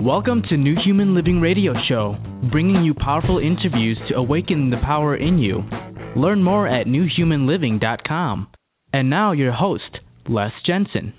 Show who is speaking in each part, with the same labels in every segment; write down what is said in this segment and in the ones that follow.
Speaker 1: Welcome to New Human Living Radio Show, bringing you powerful interviews to awaken the power in you. Learn more at newhumanliving.com. And now your host, Les Jensen.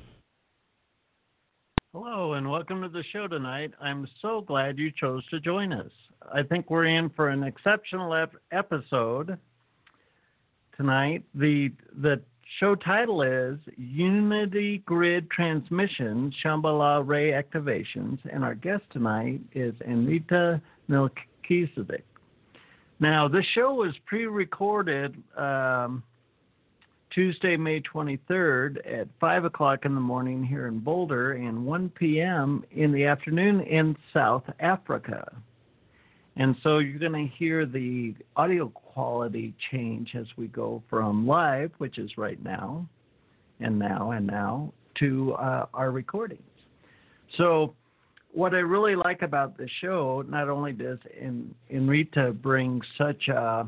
Speaker 2: Hello, and welcome to the show tonight. I'm so glad you chose to join us. I think we're in for an exceptional episode tonight. The show title is Unity Grid Transmissions, Shambhala Ray Activations, and our guest tonight is Amrita Melchizedek. Now, this show was pre-recorded Tuesday, May 23rd at 5 o'clock in the morning here in Boulder and 1 p.m. in the afternoon in South Africa. And so you're going to hear the audio quality change as we go from live, which is right now, and now, to our recordings. So what I really like about the show, not only does Amrita bring such a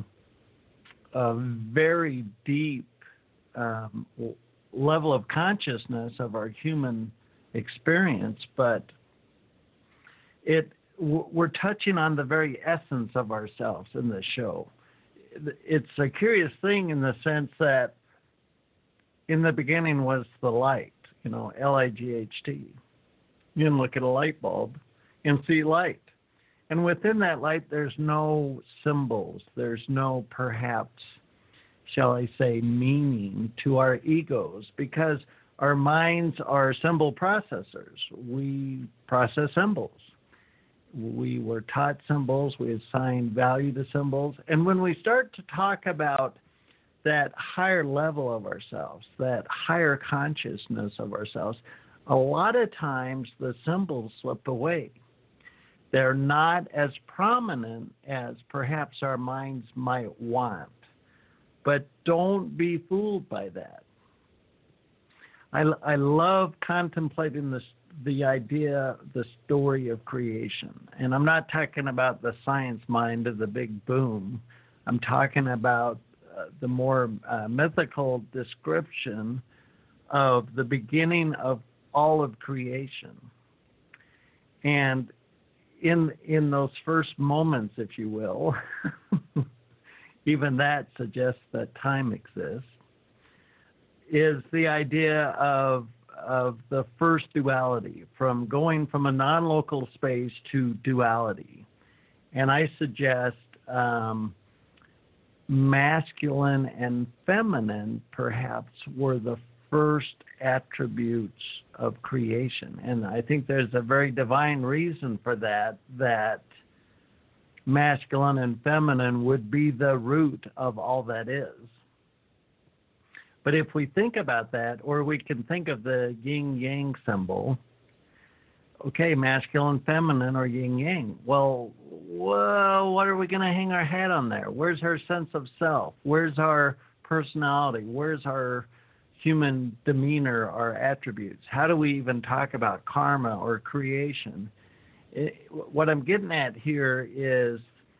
Speaker 2: very deep level of consciousness of our human experience, but we're touching on the very essence of ourselves in this show. It's a curious thing in the sense that in the beginning was the light, L-I-G-H-T. You can look at a light bulb and see light. And within that light, there's no symbols. There's no, perhaps, shall I say, meaning to our egos, because our minds are symbol processors. We process symbols. We were taught symbols. We assign value to symbols. And when we start to talk about that higher level of ourselves, that higher consciousness of ourselves, a lot of times the symbols slip away. They're not as prominent as perhaps our minds might want. But don't be fooled by that. I love contemplating the idea, the story of creation. And I'm not talking about the science mind of the big boom. I'm talking about the more mythical description of the beginning of all of creation. And in those first moments, if you will, even that suggests that time exists, is the idea of the first duality, from going from a non-local space to duality. And I suggest masculine and feminine perhaps were the first attributes of creation. And I think there's a very divine reason for that masculine and feminine would be the root of all that is. But if we think about that, or we can think of the yin-yang symbol, okay, masculine, feminine, or yin-yang. Well, what are we going to hang our hat on there? Where's our sense of self? Where's our personality? Where's our human demeanor, our attributes? How do we even talk about karma or creation? What I'm getting at here is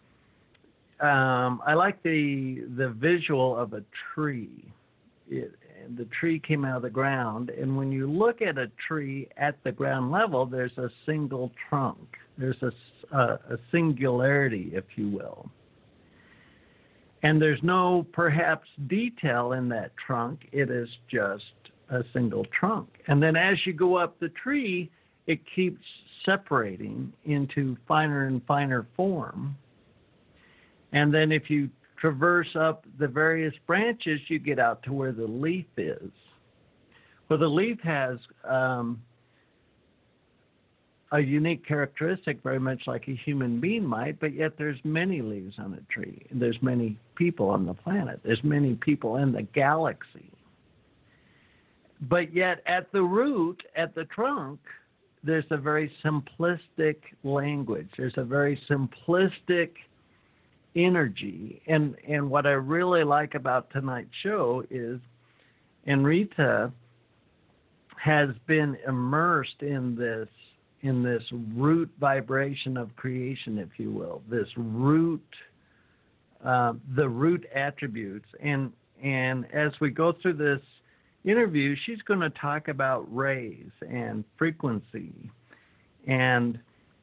Speaker 2: I like the visual of a tree. The tree came out of the ground, and when you look at a tree at the ground level, there's a single trunk. There's a singularity, if you will. And there's no, perhaps, detail in that trunk. It is just a single trunk. And then as you go up the tree, it keeps separating into finer and finer form. And then if you traverse up the various branches, you get out to where the leaf is. Well, the leaf has a unique characteristic, very much like a human being might, but yet there's many leaves on a tree. There's many people on the planet. There's many people in the galaxy. But yet at the root, at the trunk, there's a very simplistic language. There's a very simplistic energy. And what I really like about tonight's show is Amrita has been immersed in this root vibration of creation, if you will, this root, the root attributes. And as we go through this interview, she's going to talk about rays and frequency and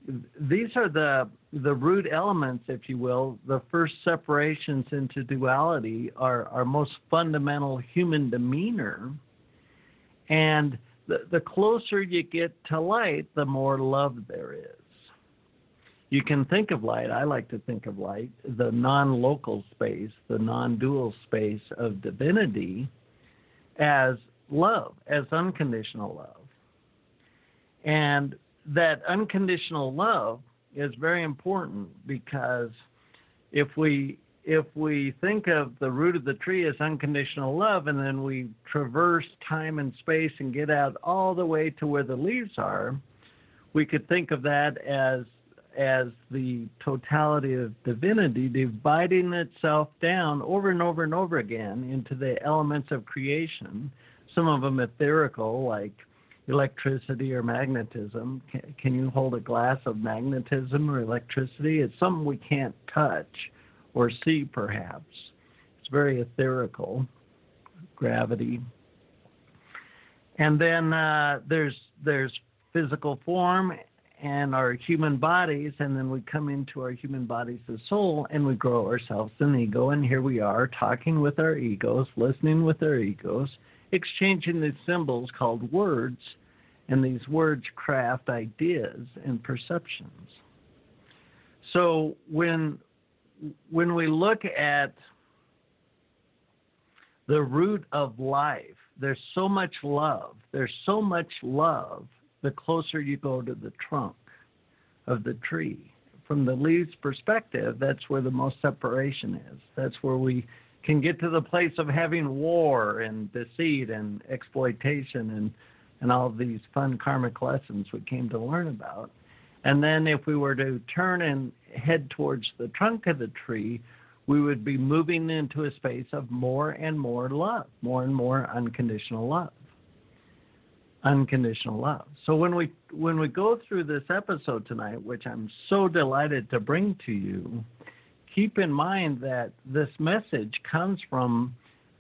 Speaker 2: these are the root elements, if you will. The first separations into duality are our most fundamental human demeanor. And the closer you get to light, the more love there is. You can think of light, I like to think of light, the non-local space, the non-dual space of divinity, as love, as unconditional love. And that unconditional love is very important, because if we think of the root of the tree as unconditional love, and then we traverse time and space and get out all the way to where the leaves are, we could think of that as the totality of divinity dividing itself down over and over and over again into the elements of creation, some of them etherical, like electricity or magnetism. Can you hold a glass of magnetism or electricity? It's something we can't touch or see, perhaps. It's very etherical, gravity. And then there's physical form and our human bodies, and then we come into our human bodies as soul, and we grow ourselves an ego, and here we are talking with our egos, listening with our egos, exchanging these symbols called words, and these words craft ideas and perceptions. So when we look at the root of life, there's so much love. There's so much love the closer you go to the trunk of the tree. From the leaves perspective, that's where the most separation is. That's where we can get to the place of having war and deceit and exploitation and all of these fun karmic lessons we came to learn about. And then if we were to turn and head towards the trunk of the tree, we would be moving into a space of more and more love, more and more unconditional love. Unconditional love. So when we go through this episode tonight, which I'm so delighted to bring to you, keep in mind that this message comes from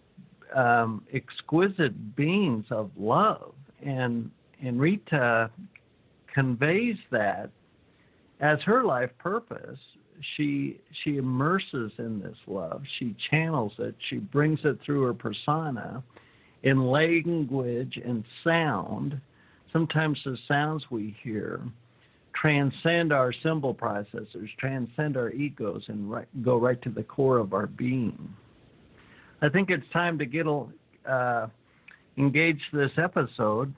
Speaker 2: exquisite beings of love, and Rita conveys that as her life purpose. She immerses in this love. She channels it. She brings it through her persona in language and sound. Sometimes the sounds we hear transcend our symbol processors, transcend our egos, and go right to the core of our being. I think it's time to get engage this episode.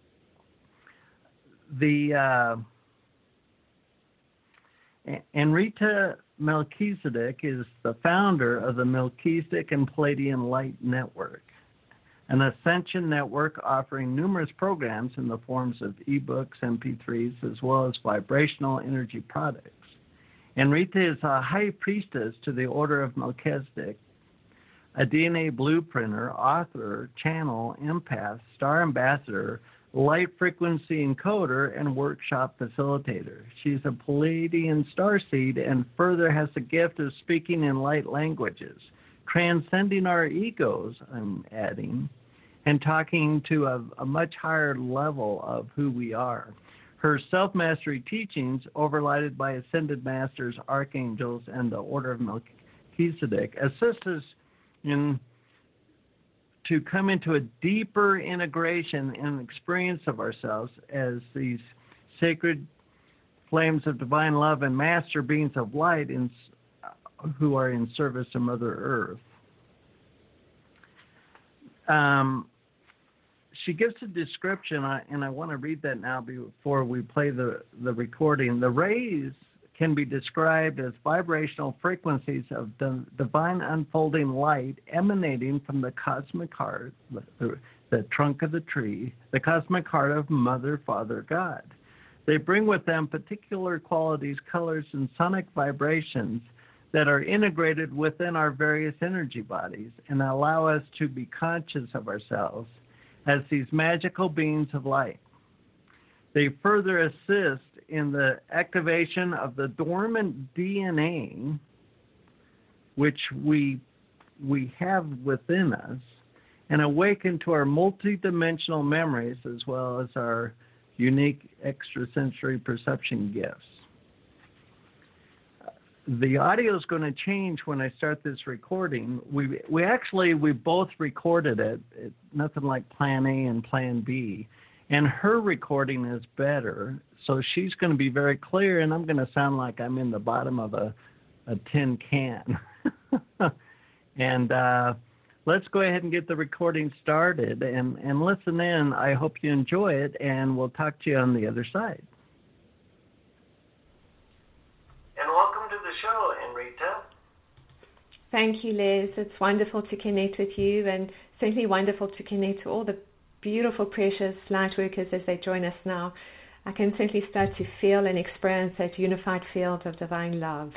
Speaker 2: Enrita Melchizedek is the founder of the Melchizedek and Pleiadian Light Network, an ascension network offering numerous programs in the forms of ebooks, MP3s, as well as vibrational energy products. Enrita is a high priestess to the Order of Melchizedek, a DNA blueprinter, author, channel, empath, star ambassador, light frequency encoder, and workshop facilitator. She's a Pleiadian starseed and further has the gift of speaking in light languages, transcending our egos, I'm adding, and talking to a much higher level of who we are. Her self-mastery teachings, overlighted by ascended masters, archangels, and the Order of Melchizedek, assist us to come into a deeper integration and experience of ourselves as these sacred flames of divine love and master beings of light who are in service to Mother Earth. She gives a description, and I want to read that now before we play the recording. The rays can be described as vibrational frequencies of divine unfolding light emanating from the cosmic heart, the trunk of the tree, the cosmic heart of Mother, Father, God. They bring with them particular qualities, colors, and sonic vibrations that are integrated within our various energy bodies and allow us to be conscious of ourselves as these magical beings of light. They further assist in the activation of the dormant DNA, which we have within us, and awaken to our multidimensional memories as well as our unique extrasensory perception gifts. The audio is going to change when I start this recording. We both recorded it. It's nothing like Plan A and Plan B. And her recording is better, so she's going to be very clear, and I'm going to sound like I'm in the bottom of a tin can. And let's go ahead and get the recording started and listen in. I hope you enjoy it, and we'll talk to you on the other side. And welcome to the show, Enrita.
Speaker 3: Thank you, Les. It's wonderful to connect with you, and certainly wonderful to connect to all the beautiful, precious light workers as they join us now. I can certainly start to feel and experience that unified field of divine love.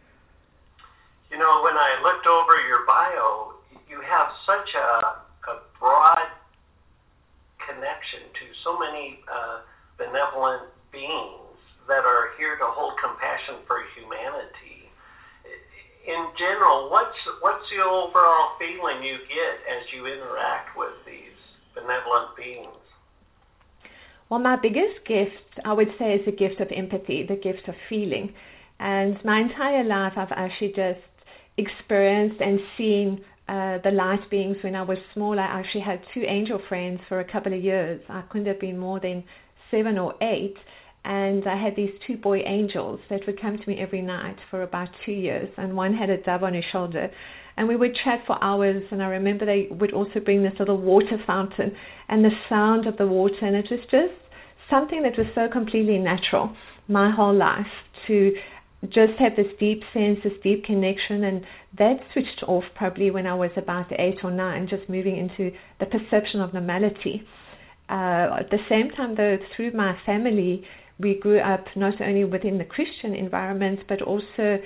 Speaker 2: You know, when I looked over your bio, you have such a broad connection to so many benevolent beings that are here to hold compassion for humanity. In general, what's the overall feeling you get as you interact with these benevolent beings?
Speaker 3: Well, my biggest gift, I would say, is the gift of empathy, the gift of feeling. And my entire life, I've actually just experienced and seen the light beings. When I was small, I actually had 2 angel friends for a couple of years. I couldn't have been more than 7 or 8. And I had these 2 boy angels that would come to me every night for about 2 years. And one had a dove on his shoulder. And we would chat for hours. And I remember they would also bring this little water fountain and the sound of the water. And it was just something that was so completely natural my whole life, to just have this deep sense, this deep connection. And that switched off probably when I was about 8 or 9, just moving into the perception of normality. At the same time, though, through my family, we grew up not only within the Christian environment, but also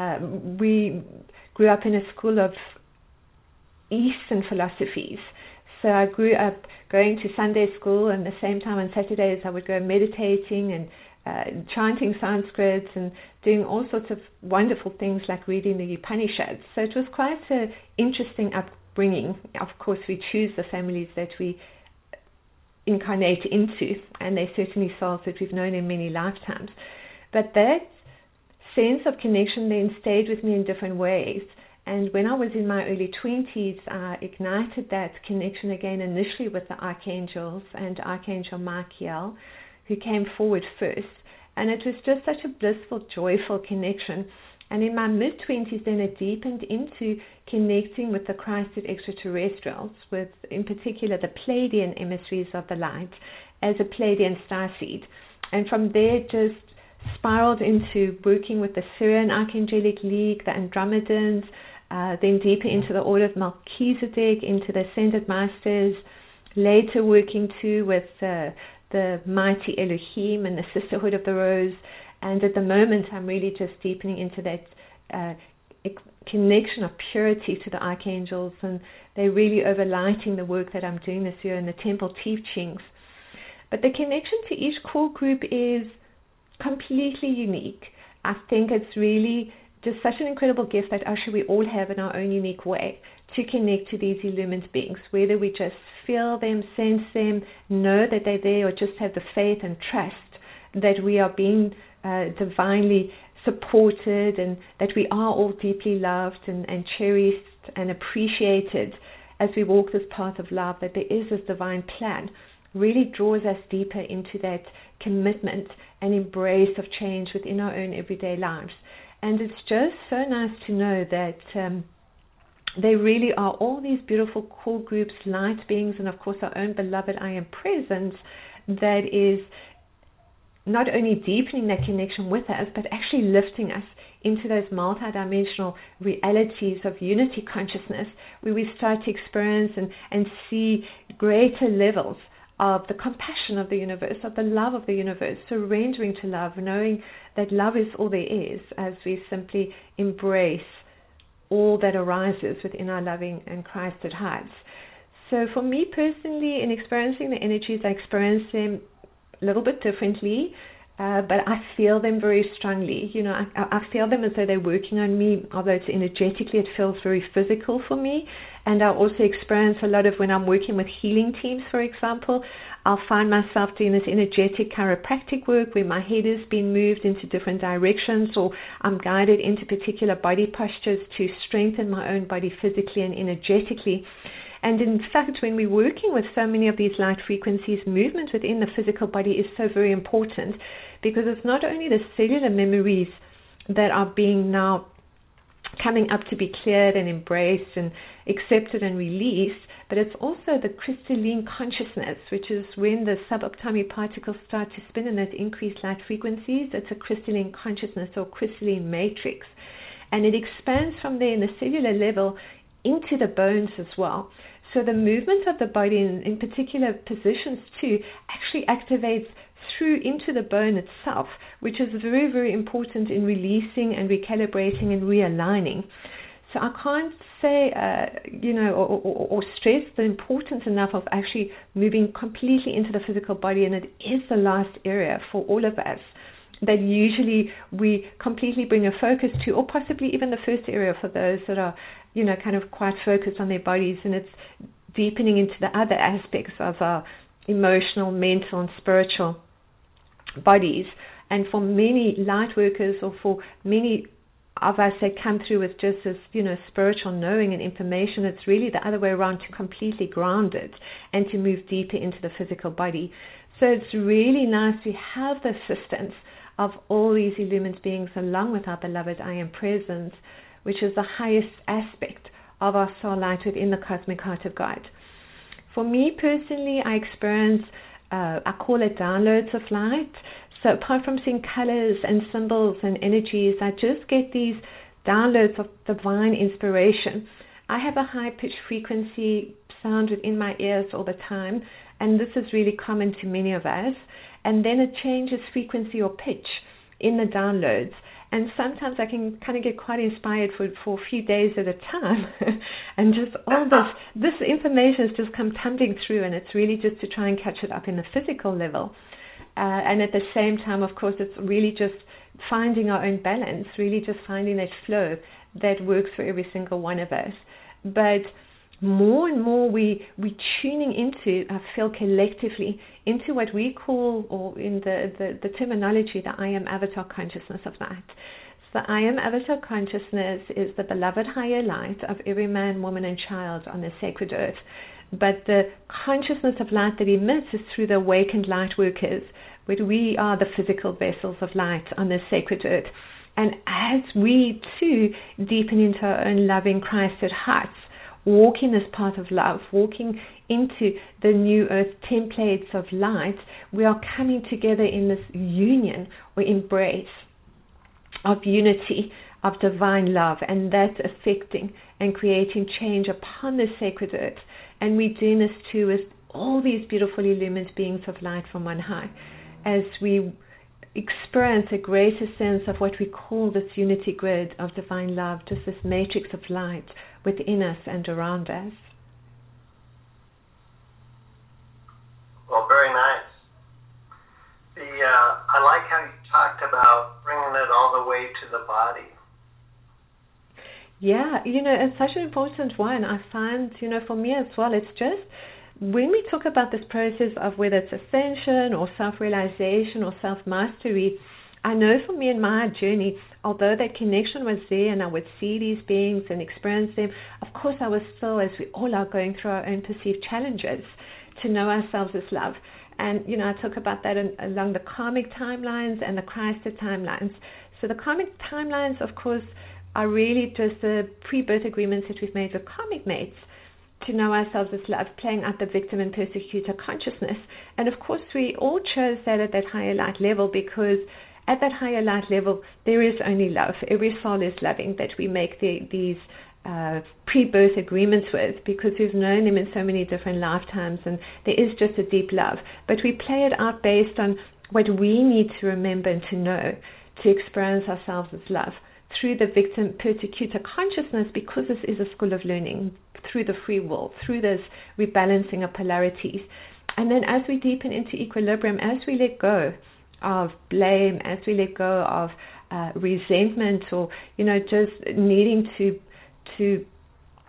Speaker 3: we grew up in a school of Eastern philosophies. So I grew up going to Sunday school, and at the same time on Saturdays I would go meditating and chanting Sanskrit and doing all sorts of wonderful things like reading the Upanishads. So it was quite an interesting upbringing. Of course, we choose the families that we incarnate into, and they certainly souls that we've known in many lifetimes. But that sense of connection then stayed with me in different ways. And when I was in my early 20s, I ignited that connection again, initially with the archangels and Archangel Michael, who came forward first. And it was just such a blissful, joyful connection. And in my mid-20s, then it deepened into connecting with the Christed extraterrestrials, with, in particular, the Pleiadian emissaries of the light, as a Pleiadian starseed. And from there, just spiraled into working with the Syrian Archangelic League, the Andromedans, then deeper into the Order of Melchizedek, into the Ascended Masters, later working too with the Mighty Elohim and the Sisterhood of the Rose. And at the moment, I'm really just deepening into that connection of purity to the archangels, and they're really overlighting the work that I'm doing this year in the temple teachings. But the connection to each core group is completely unique. I think it's really just such an incredible gift that actually we all have in our own unique way to connect to these illumined beings, whether we just feel them, sense them, know that they're there, or just have the faith and trust that we are being divinely supported, and that we are all deeply loved and cherished and appreciated as we walk this path of love, that there is this divine plan, really draws us deeper into that commitment and embrace of change within our own everyday lives. And it's just so nice to know that they really are all these beautiful core groups, light beings, and of course our own beloved I Am Presence, that is not only deepening that connection with us, but actually lifting us into those multidimensional realities of unity consciousness, where we start to experience and see greater levels of the compassion of the universe, of the love of the universe, surrendering to love, knowing that love is all there is, as we simply embrace all that arises within our loving and Christed hearts. So for me personally, in experiencing the energies, I experience them a little bit differently, but I feel them very strongly. You know, I feel them as though they're working on me, although it's energetically, it feels very physical for me. And I also experience a lot of when I'm working with healing teams, for example, I'll find myself doing this energetic chiropractic work where my head is being moved into different directions, or I'm guided into particular body postures to strengthen my own body physically and energetically. And in fact, when we're working with so many of these light frequencies, movement within the physical body is so very important, because it's not only the cellular memories that are being now coming up to be cleared and embraced and accepted and released, but it's also the crystalline consciousness, which is when the subatomic particles start to spin in at increased light frequencies. It's a crystalline consciousness or crystalline matrix, and it expands from there in the cellular level into the bones as well. So the movement of the body in particular positions too actually activates through into the bone itself, which is very, very important in releasing and recalibrating and realigning. So I can't say, or stress the importance enough of actually moving completely into the physical body, and it is the last area for all of us that usually we completely bring a focus to, or possibly even the first area for those that are, kind of quite focused on their bodies, and it's deepening into the other aspects of our emotional, mental, and spiritual bodies. And for many light workers, or for many of us that come through with just this, spiritual knowing and information, it's really the other way around, to completely ground it and to move deeper into the physical body. So it's really nice to have the assistance of all these illumined beings, along with our beloved I Am Presence, which is the highest aspect of our soul light within the cosmic heart of God. For me personally, I experience, I call it downloads of light. So apart from seeing colors and symbols and energies, I just get these downloads of divine inspiration. I have a high-pitched frequency sound within my ears all the time, and this is really common to many of us. And then it changes frequency or pitch in the downloads. And sometimes I can kind of get quite inspired for a few days at a time. And just all this information has just come tumbling through, and it's really just to try and catch it up in the physical level. And at the same time, of course, it's really just finding our own balance, really just finding that flow that works for every single one of us. But more and more we tuning into, I feel collectively, into what we call, or in the terminology, the I Am Avatar Consciousness of Light. So the I Am Avatar Consciousness is the beloved higher light of every man, woman, and child on the sacred earth. But the consciousness of light that emits is through the awakened light workers, where we are the physical vessels of light on the sacred earth. And as we too deepen into our own loving Christed hearts, walking this path of love, walking into the new earth templates of light, we are coming together in this union or embrace of unity, of divine love, and that's affecting and creating change upon the sacred earth. And we're doing this too with all these beautiful illumined beings of light from on high, as we experience a greater sense of what we call this unity grid of divine love, just this matrix of light within us and around us.
Speaker 2: Well, very nice. I like how you talked about bringing it all the way to the body.
Speaker 3: Yeah, it's such an important one. I find, for me as well, it's just when we talk about this process of whether it's ascension or self-realization or self-mastery, I know for me in my journey, although that connection was there and I would see these beings and experience them, of course I was still, as we all are, going through our own perceived challenges to know ourselves as love. And, I talk about that along the karmic timelines and the Christed timelines. So the karmic timelines, of course, are really just the pre-birth agreements that we've made with karmic mates to know ourselves as love, playing out the victim and persecutor consciousness. And of course, we all chose that at that higher light level, because at that higher light level, there is only love. Every soul is loving that we make these pre-birth agreements with, because we've known them in so many different lifetimes, and there is just a deep love. But we play it out based on what we need to remember and to know to experience ourselves as love through the victim persecutor consciousness, because this is a school of learning, through the free will, through this rebalancing of polarities. And then as we deepen into equilibrium, as we let go of blame, as we let go of resentment, or just needing to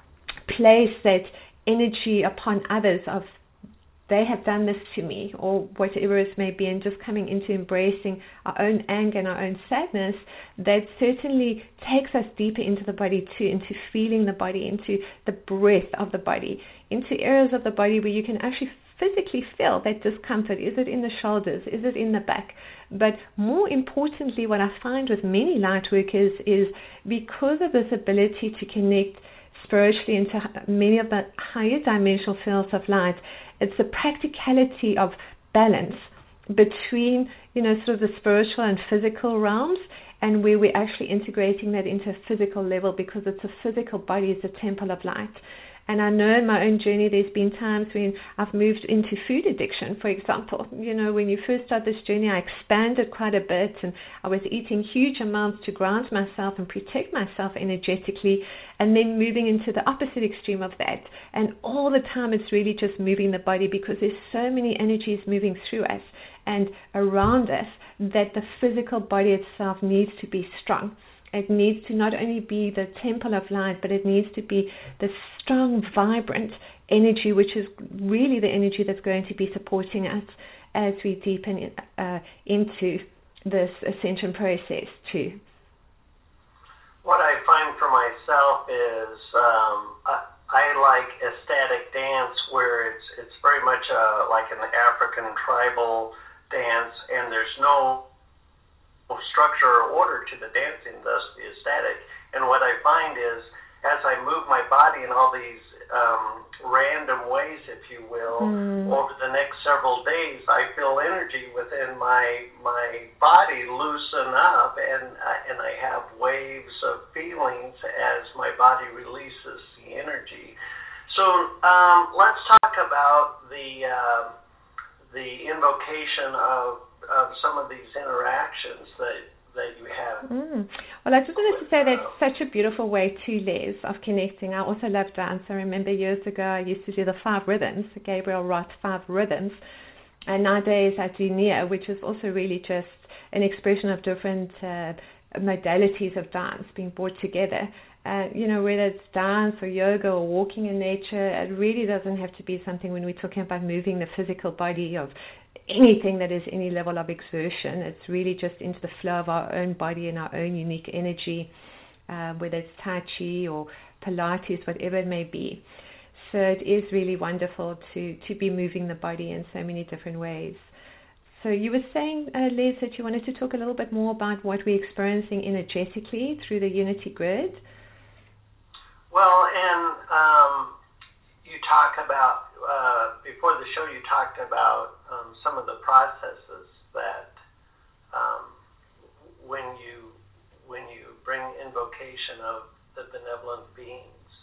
Speaker 3: place that energy upon others of they have done this to me, or whatever it may be, and just coming into embracing our own anger and our own sadness, that certainly takes us deeper into the body too, into feeling the body, into the breath of the body, into areas of the body where you can actually physically feel that discomfort. Is it in the shoulders? Is it in the back? But more importantly, what I find with many light workers is because of this ability to connect spiritually into many of the higher dimensional fields of light, it's the practicality of balance between, sort of the spiritual and physical realms, and where we're actually integrating that into a physical level, because it's a physical body, it's a temple of light. And I know in my own journey, there's been times when I've moved into food addiction, for example. When you first start this journey, I expanded quite a bit, and I was eating huge amounts to ground myself and protect myself energetically, and then moving into the opposite extreme of that. And all the time, it's really just moving the body, because there's so many energies moving through us and around us that the physical body itself needs to be strong. It needs to not only be the temple of light, but it needs to be the strong, vibrant energy, which is really the energy that's going to be supporting us as we deepen into this ascension process too.
Speaker 4: What I find for myself is I like ecstatic dance, where it's very much like an African tribal dance, and there's no structure or order to the dancing, thus the ecstatic. And what I find is, as I move my body in all these random ways, if you will, over the next several days, I feel energy within my body loosen up, and I have waves of feelings as my body releases the energy. So let's talk about the invocation of some of these interactions that you have.
Speaker 3: Well, I just wanted to say that's such a beautiful way too, Les, of connecting. I also love dance. I remember years ago I used to do the 5 rhythms, Gabriel Roth 5 rhythms, and nowadays I do Nia, which is also really just an expression of different modalities of dance being brought together. Whether it's dance or yoga or walking in nature, it really doesn't have to be something when we're talking about moving the physical body of anything that is any level of exertion. It's really just into the flow of our own body and our own unique energy, whether it's Tai Chi or Pilates, whatever it may be. So it is really wonderful to be moving the body in so many different ways. So you were saying, Les, that you wanted to talk a little bit more about what we're experiencing energetically through the Unity Grid.
Speaker 4: Well, and you talk about, before the show, you talked about some of the processes that when you bring invocation of the benevolent beings,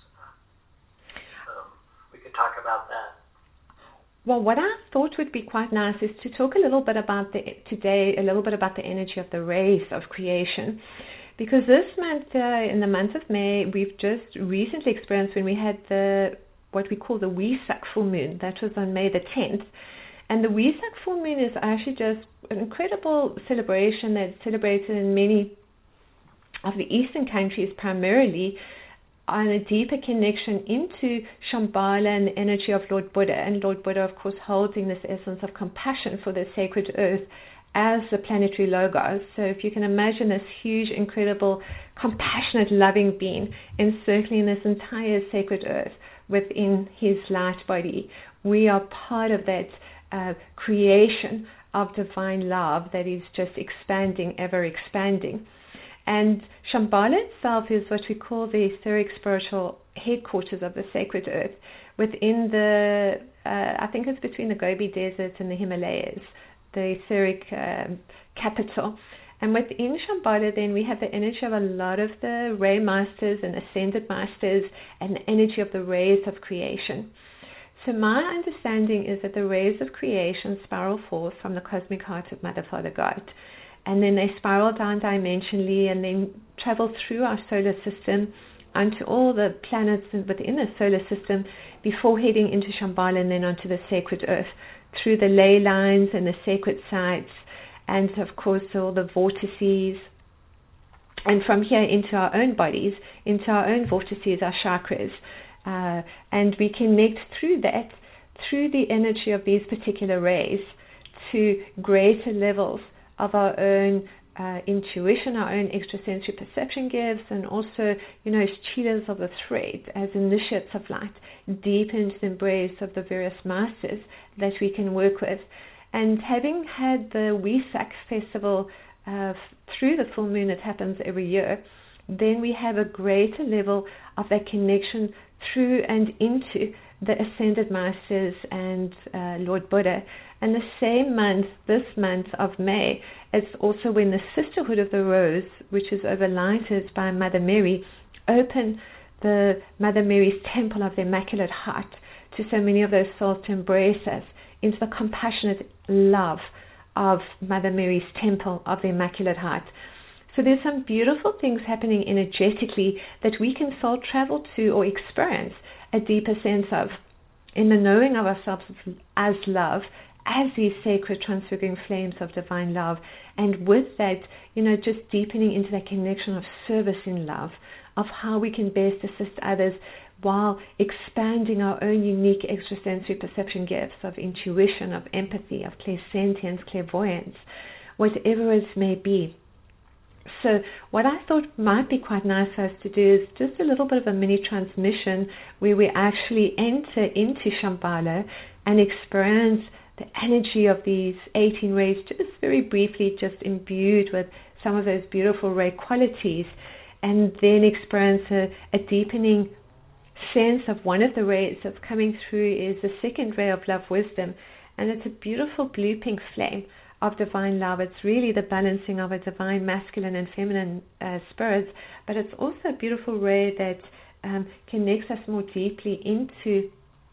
Speaker 4: we could talk about that.
Speaker 3: Well, what I thought would be quite nice is to talk a little bit about the energy of the rays of creation. Because this month, in the month of May, we've just recently experienced when we had what we call the Wesak full moon. That was on May the 10th. And the Wesak full moon is actually just an incredible celebration that's celebrated in many of the Eastern countries, primarily on a deeper connection into Shambhala and the energy of Lord Buddha. And Lord Buddha, of course, holding this essence of compassion for the sacred earth as the planetary logos. So if you can imagine this huge, incredible, compassionate, loving being encircling this entire sacred earth within his light body, we are part of that creation of divine love that is just expanding, ever expanding. And Shambhala itself is what we call the etheric spiritual headquarters of the sacred earth within the, I think it's between the Gobi Desert and the Himalayas, the etheric capital. And within Shambhala, then, we have the energy of a lot of the ray masters and ascended masters and the energy of the rays of creation. So my understanding is that the rays of creation spiral forth from the cosmic heart of Mother, Father, God. And then they spiral down dimensionally and then travel through our solar system onto all the planets within the solar system before heading into Shambhala and then onto the sacred earth, through the ley lines and the sacred sites, and of course all the vortices, and from here into our own bodies, into our own vortices, our chakras, And we connect through that, through the energy of these particular rays, to greater levels of our own intuition, our own extrasensory perception gifts, and also, as cheetahs of the thread, as initiates of light, deep into the embrace of the various masters that we can work with. And having had the Wesak festival through the full moon, it happens every year, then we have a greater level of that connection through and into the Ascended Masters and Lord Buddha. And the same month, this month of May, it's also when the Sisterhood of the Rose, which is overlighted by Mother Mary, open the Mother Mary's Temple of the Immaculate Heart to so many of those souls to embrace us into the compassionate love of Mother Mary's Temple of the Immaculate Heart. So there's some beautiful things happening energetically that we can soul travel to or experience a deeper sense of, in the knowing of ourselves as love, as these sacred transfiguring flames of divine love, and with that, just deepening into that connection of service in love, of how we can best assist others while expanding our own unique extrasensory perception gifts of intuition, of empathy, of clairsentience, clairvoyance, whatever it may be. So what I thought might be quite nice for us to do is just a little bit of a mini transmission where we actually enter into Shambhala and experience the energy of these 18 rays, just very briefly, just imbued with some of those beautiful ray qualities, and then experience a deepening sense of one of the rays that's coming through is the second ray of love wisdom, and it's a beautiful blue pink flame of divine love. It's really the balancing of a divine masculine and feminine spirits, but it's also a beautiful ray that connects us more deeply into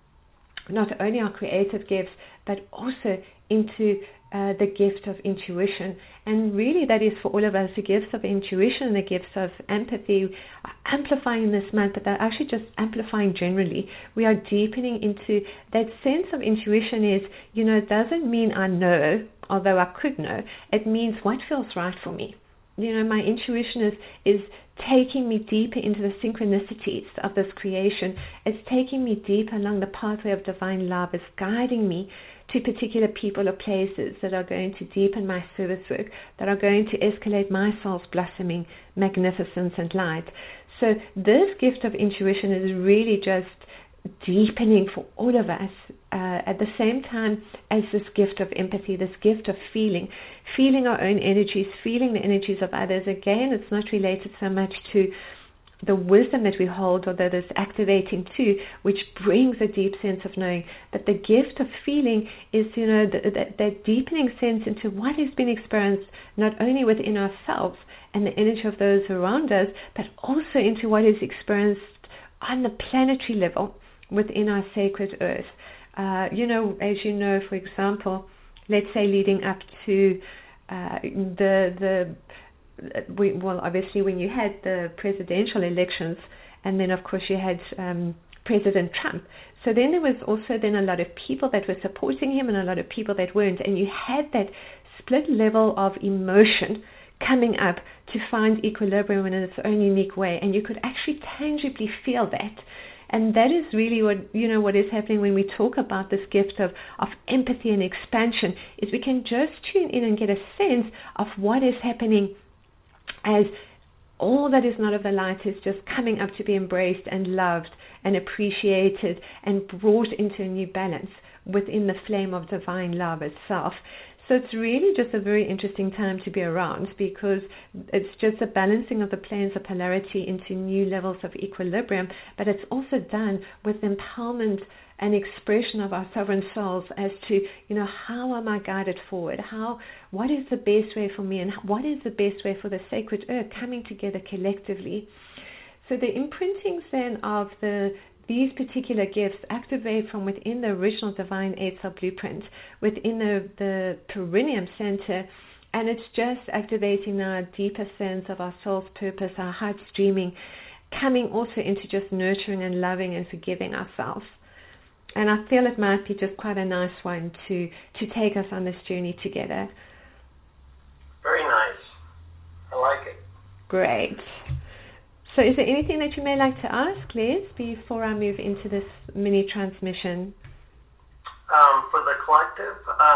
Speaker 3: not only our creative gifts, but also into the gift of intuition. And really that is for all of us, the gifts of intuition and the gifts of empathy are amplifying this month, but they're actually just amplifying generally. We are deepening into that sense of intuition is, it doesn't mean I know, although I could know. It means what feels right for me. My intuition is taking me deeper into the synchronicities of this creation. It's taking me deeper along the pathway of divine love. It's guiding me to particular people or places that are going to deepen my service work, that are going to escalate my soul's blossoming magnificence and light. So this gift of intuition is really just deepening for all of us at the same time as this gift of empathy, this gift of feeling our own energies, feeling the energies of others. Again, it's not related so much to the wisdom that we hold, although there's activating too, which brings a deep sense of knowing. But the gift of feeling is, that deepening sense into what has been experienced not only within ourselves and the energy of those around us, but also into what is experienced on the planetary level within our sacred earth. As you know, for example, let's say leading up to obviously when you had the presidential elections, and then of course you had President Trump. So then there was also then a lot of people that were supporting him and a lot of people that weren't, and you had that split level of emotion coming up to find equilibrium in its own unique way, and you could actually tangibly feel that. And that is really what is happening when we talk about this gift of empathy and expansion, is we can just tune in and get a sense of what is happening as all that is not of the light is just coming up to be embraced and loved and appreciated and brought into a new balance within the flame of divine love itself. So it's really just a very interesting time to be around, because it's just a balancing of the planes of polarity into new levels of equilibrium, but it's also done with empowerment and expression of our sovereign souls as to, how am I guided forward? What is the best way for me, and what is the best way for the sacred earth coming together collectively? So the imprintings then of these particular gifts activate from within the original Divine Eight Cell Blueprint, within the perineum center, and it's just activating our deeper sense of our soul's purpose, our heart streaming, coming also into just nurturing and loving and forgiving ourselves. And I feel it might be just quite a nice one to take us on this journey together.
Speaker 4: Very nice. I like it.
Speaker 3: Great. So is there anything that you may like to ask, Les, before I move into this mini transmission?
Speaker 4: For the collective,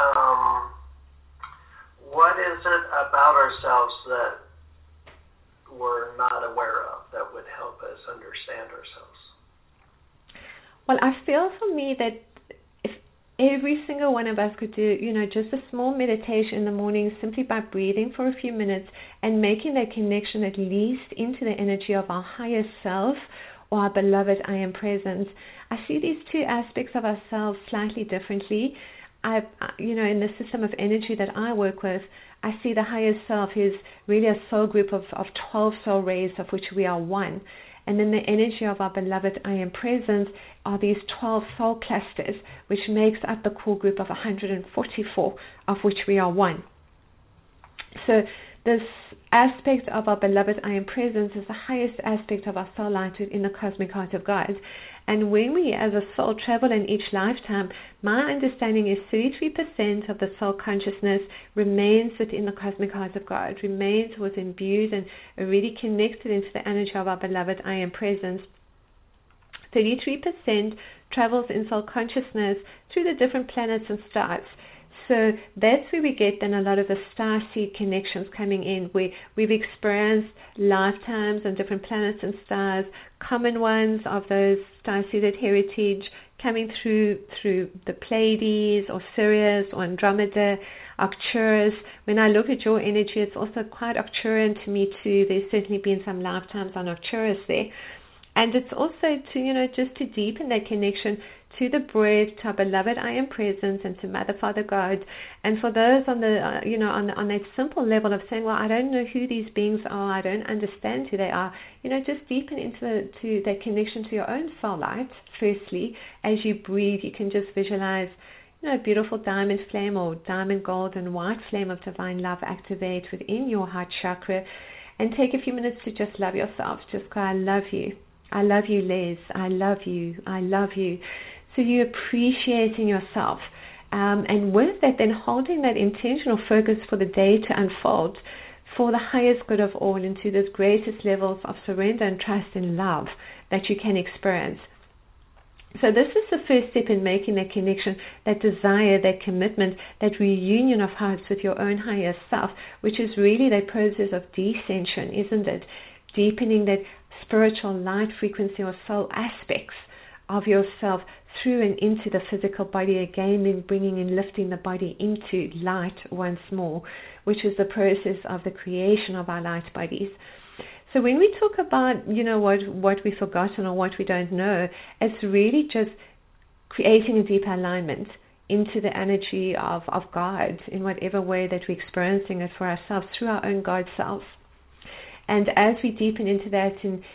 Speaker 4: what is it about ourselves that we're not aware of that would help us understand ourselves?
Speaker 3: Well, I feel for me that if every single one of us could do, just a small meditation in the morning, simply by breathing for a few minutes and making that connection at least into the energy of our higher self or our beloved I am present. I see these two aspects of ourselves slightly differently. In the system of energy that I work with, I see the higher self is really a soul group of 12 soul rays, of which we are one. And then the energy of our beloved I am present are these 12 soul clusters, which makes up the core group of 144, of which we are one. So this aspect of our beloved I am presence is the highest aspect of our soul light within the cosmic heart of God. And when we as a soul travel in each lifetime, my understanding is 33% of the soul consciousness remains within the cosmic heart of God, remains, was imbued and already connected into the energy of our beloved I am presence. 33% travels in soul consciousness through the different planets and stars. So that's where we get then a lot of the star seed connections coming in, where we've experienced lifetimes on different planets and stars, common ones of those star-seeded heritage coming through the Pleiades or Sirius or Andromeda, Arcturus. When I look at your energy, it's also quite Arcturian to me too. There's certainly been some lifetimes on Arcturus there. And it's also to, just to deepen that connection to the breath, to our beloved I am presence, and to Mother, Father, God. And for those on the, on that simple level of saying, well, I don't know who these beings are, I don't understand who they are, just deepen into that connection to your own soul light. Firstly, as you breathe, you can just visualize, a beautiful diamond flame or diamond, gold, and white flame of divine love activate within your heart chakra, and take a few minutes to just love yourself. Just go, I love you. I love you, Les. I love you. I love you. So you're appreciating yourself. And with that, then holding that intentional focus for the day to unfold for the highest good of all into those greatest levels of surrender and trust and love that you can experience. So this is the first step in making that connection, that desire, that commitment, that reunion of hearts with your own higher self, which is really that process of descension, isn't it? Deepening that spiritual light frequency or soul aspects of yourself through and into the physical body again, then bringing and lifting the body into light once more, which is the process of the creation of our light bodies. So when we talk about, what we've forgotten or what we don't know, it's really just creating a deeper alignment into the energy of God in whatever way that we're experiencing it for ourselves through our own God self. And as we deepen into that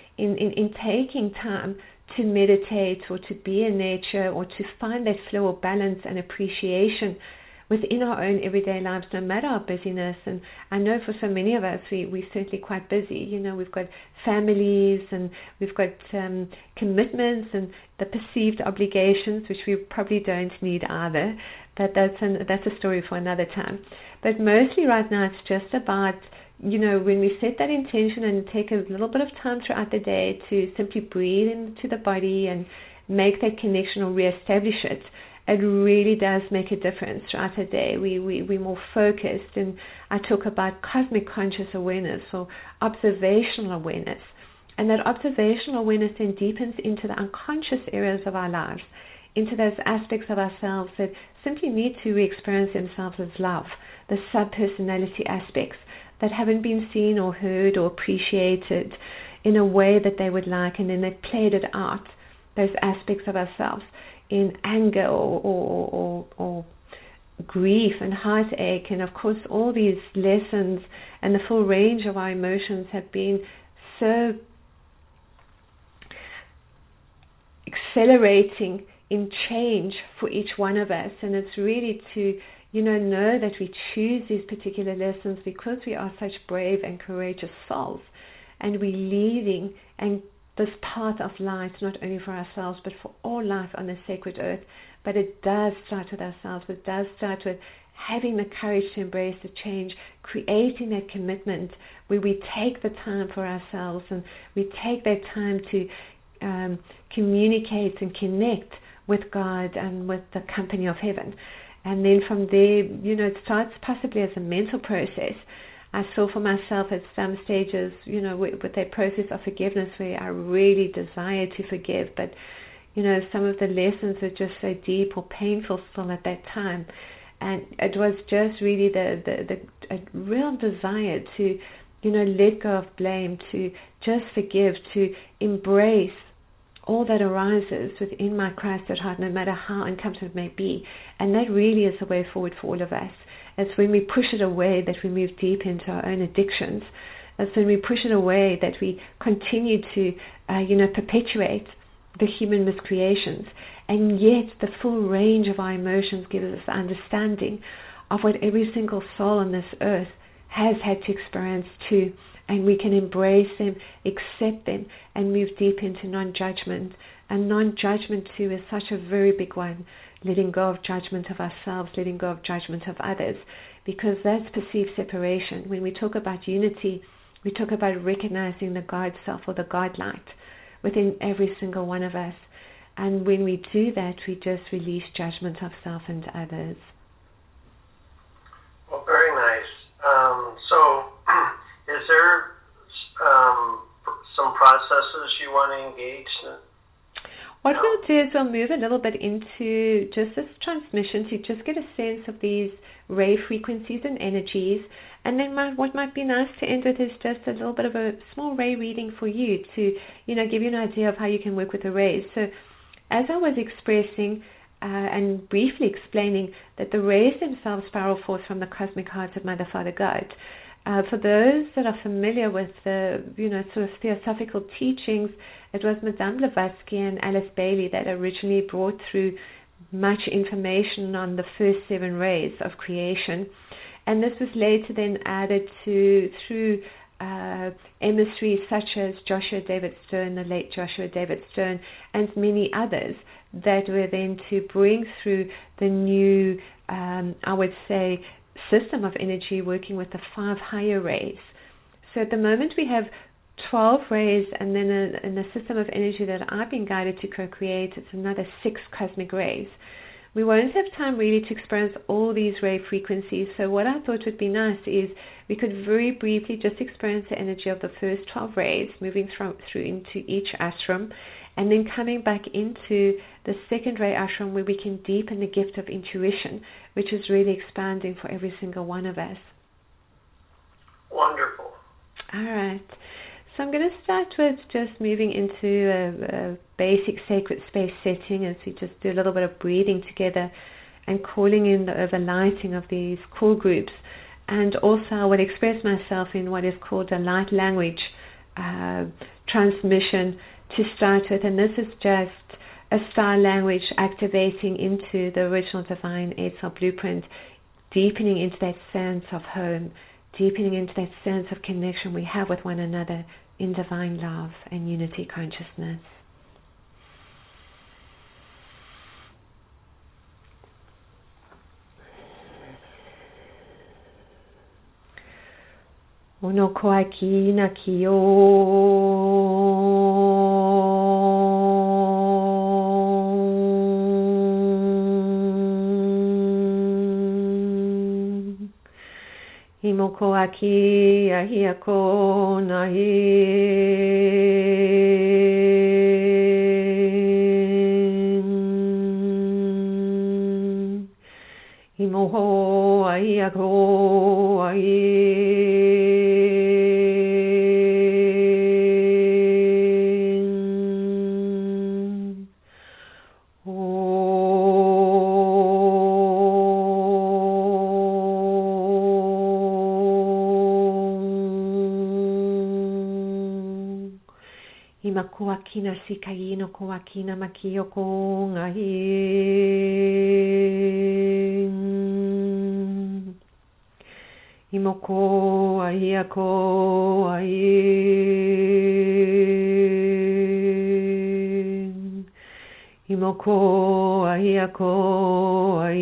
Speaker 3: in taking time to meditate or to be in nature or to find that flow of balance and appreciation within our own everyday lives, no matter our busyness. And I know for so many of us, we're certainly quite busy. We've got families and we've got commitments and the perceived obligations, which we probably don't need either. But that's a story for another time. But mostly right now, it's just about when we set that intention and take a little bit of time throughout the day to simply breathe into the body and make that connection or reestablish it, it really does make a difference throughout the day. We're more focused, and I talk about cosmic conscious awareness or observational awareness. And that observational awareness then deepens into the unconscious areas of our lives, into those aspects of ourselves that simply need to re-experience themselves as love, the sub-personality aspects that haven't been seen or heard or appreciated in a way that they would like, and then they played it out, those aspects of ourselves, in anger or grief and heartache. And of course all these lessons and the full range of our emotions have been so accelerating in change for each one of us. And it's really to know that we choose these particular lessons because we are such brave and courageous souls, and we're leading and this path of light, not only for ourselves, but for all life on the sacred earth. But it does start with ourselves. It does start with having the courage to embrace the change, creating that commitment where we take the time for ourselves and we take that time to communicate and connect with God and with the company of heaven. And then from there, it starts possibly as a mental process. I saw for myself at some stages, with that process of forgiveness where I really desired to forgive, but, some of the lessons were just so deep or painful still at that time. And it was just really a real desire to, let go of blame, to just forgive, to embrace all that arises within my Christ at heart, no matter how uncomfortable it may be. And that really is the way forward for all of us. It's when we push it away that we move deep into our own addictions. It's when we push it away that we continue to, perpetuate the human miscreations. And yet the full range of our emotions gives us the understanding of what every single soul on this earth has had to experience too. And we can embrace them, accept them, and move deep into non-judgment. And non-judgment too is such a very big one. Letting go of judgment of ourselves, letting go of judgment of others, because that's perceived separation. When we talk about unity, we talk about recognizing the God self or the God light within every single one of us. And when we do that, we just release judgment of self and others.
Speaker 4: Well, very nice. So is there some processes you want to engage in?
Speaker 3: What we'll do is we'll move a little bit into just this transmission to just get a sense of these ray frequencies and energies. And then what might be nice to end with is just a little bit of a small ray reading for you to, give you an idea of how you can work with the rays. So as I was expressing and briefly explaining that the rays themselves spiral forth from the cosmic heart of Mother, Father, God. For those that are familiar with the, sort of theosophical teachings, it was Madame Blavatsky and Alice Bailey that originally brought through much information on the first 7 rays of creation. And this was later then added to through emissaries such as Joshua David Stern, the late Joshua David Stern, and many others that were then to bring through the new, I would say, system of energy working with the 5 higher rays. So at the moment we have 12 rays, and then in the system of energy that I've been guided to co-create, it's another 6 cosmic rays. We won't have time really to experience all these ray frequencies, so what I thought would be nice is we could very briefly just experience the energy of the first 12 rays, moving through into each ashram, and then coming back into the second ray ashram where we can deepen the gift of intuition, which is really expanding for every single one of us.
Speaker 4: Wonderful.
Speaker 3: All right. So I'm going to start with just moving into a basic sacred space setting as we just do a little bit of breathing together and calling in the overlighting of these core groups. And also I will express myself in what is called a light language transmission to start with. And this is just a star language activating into the original divine Edsel blueprint, deepening into that sense of home, deepening into that sense of connection we have with one another in divine love and unity consciousness. Ono koaki na Imoko aki ahiako nahin. Imoho ahiako ahin. Imakuakina sikaino kuakina makiyoko ngahin. Imoko ahiako ahin. Imoko ahia ko ai.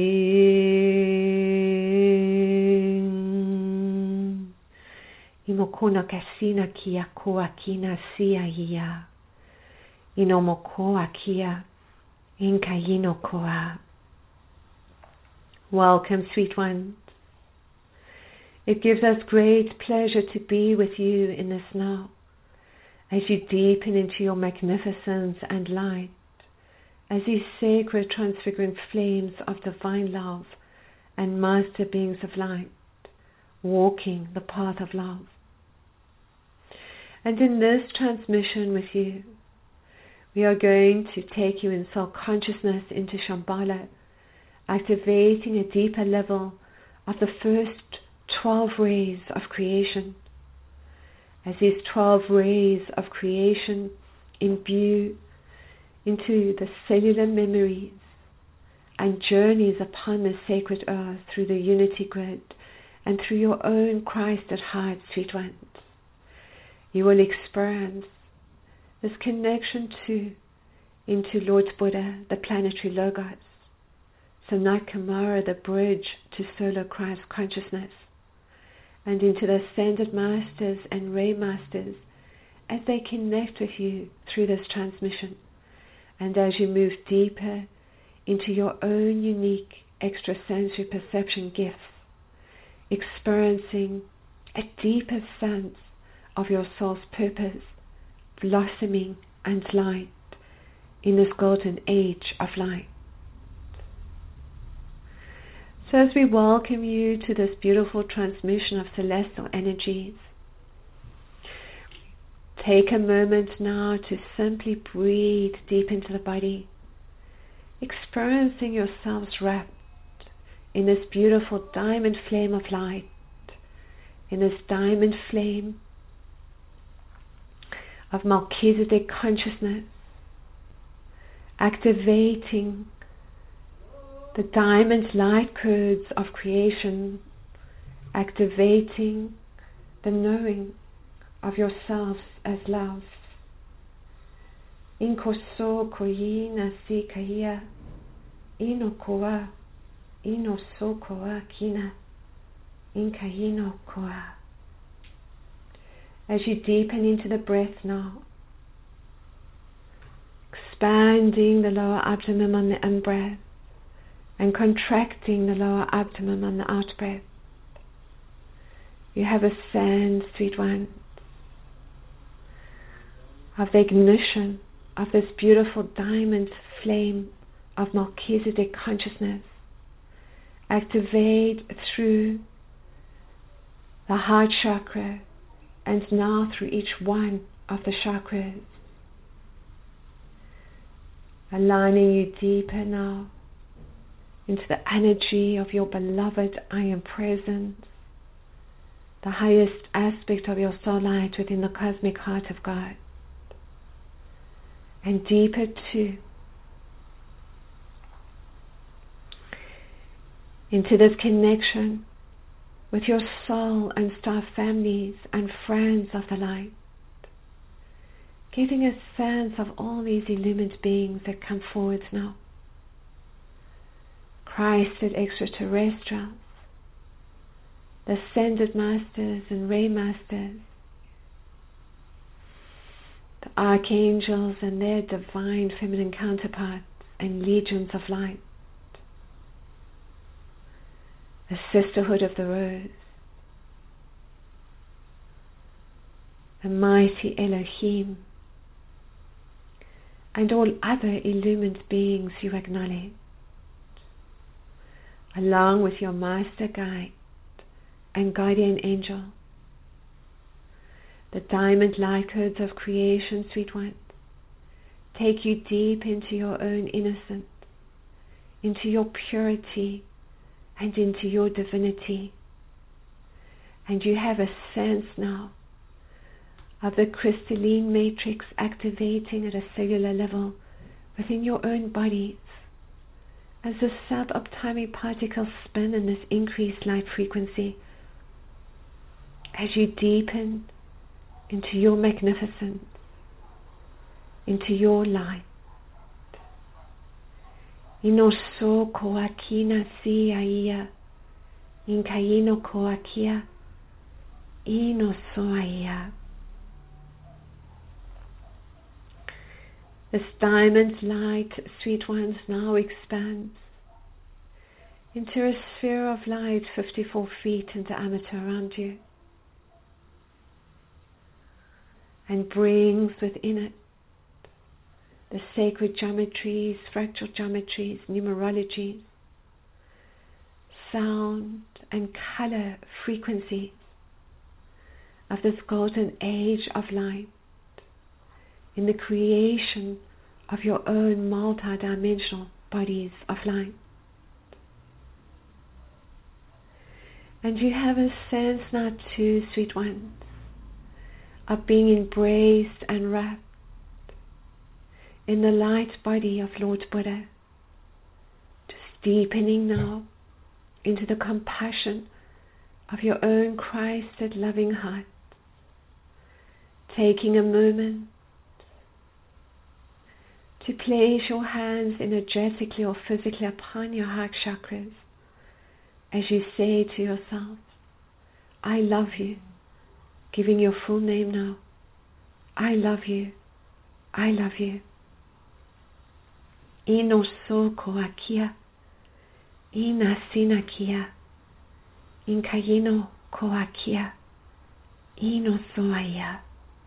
Speaker 3: Imokona kasina kia ko akina sia ia. Inomoko akia inkayino koa. Welcome, sweet ones. It gives us great pleasure to be with you in this now, as you deepen into your magnificence and light, as these sacred transfiguring flames of divine love and master beings of light, walking the path of love. And in this transmission with you, we are going to take you in soul consciousness into Shambhala, activating a deeper level of the first 12 rays of creation. As these 12 rays of creation imbue into the cellular memories and journeys upon the sacred earth through the unity grid and through your own Christ at heart, sweet ones, you will experience this connection into Lord Buddha, the planetary Logos, Sanat Kumara, the bridge to Solar Christ consciousness, and into the Ascended Masters and Ray Masters as they connect with you through this transmission, and as you move deeper into your own unique extrasensory perception gifts, experiencing a deeper sense of your soul's purpose blossoming and light in this golden age of light. So as we welcome you to this beautiful transmission of celestial energies, take a moment now to simply breathe deep into the body, experiencing yourselves wrapped in this beautiful diamond flame of light, in this diamond flame of Melchizedek consciousness, activating the diamond light codes of creation, activating the knowing of yourselves as love. Inkoso koyina si kaya, ino koa, ino so koa kina, inkayino koa. As you deepen into the breath now, expanding the lower abdomen on the in-breath and contracting the lower abdomen on the out-breath, you have a sense, sweet one, of the ignition of this beautiful diamond flame of Melchizedek consciousness activate through the heart chakra and now through each one of the chakras, aligning you deeper now into the energy of your beloved I Am Presence, the highest aspect of your soul light within the cosmic heart of God, and deeper too into this connection with your soul and star families and friends of the light, getting a sense of all these illumined beings that come forward now, Christed extraterrestrials, the Ascended Masters and Ray Masters, the Archangels and their divine feminine counterparts and legions of light, the Sisterhood of the Rose, the mighty Elohim, and all other illumined beings you acknowledge, along with your Master Guide and Guardian Angel, the diamond light codes of creation, sweet ones, take you deep into your own innocence, into your purity, and into your divinity. And you have a sense now of the crystalline matrix activating at a cellular level within your own bodies as the subatomic particles spin in this increased light frequency. As you deepen into your magnificence, into your light, Ino so koakina si aia. Inkaino koakia. Ino so aia. This diamond light, sweet ones, now expands into a sphere of light 54 feet in diameter around you, and brings within it the sacred geometries, fractal geometries, numerologies, sound and color frequencies of this golden age of light in the creation of your own multi-dimensional bodies of light. And you have a sense now too, sweet ones, of being embraced and wrapped in the light body of Lord Buddha, just deepening now into the compassion of your own Christed loving heart, taking a moment to place your hands energetically or physically upon your heart chakras as you say to yourself, I love you, giving your full name now. I love you. I love you. Ino so koakia. Ina sinakia. Inkayino koakia. Ino soaya.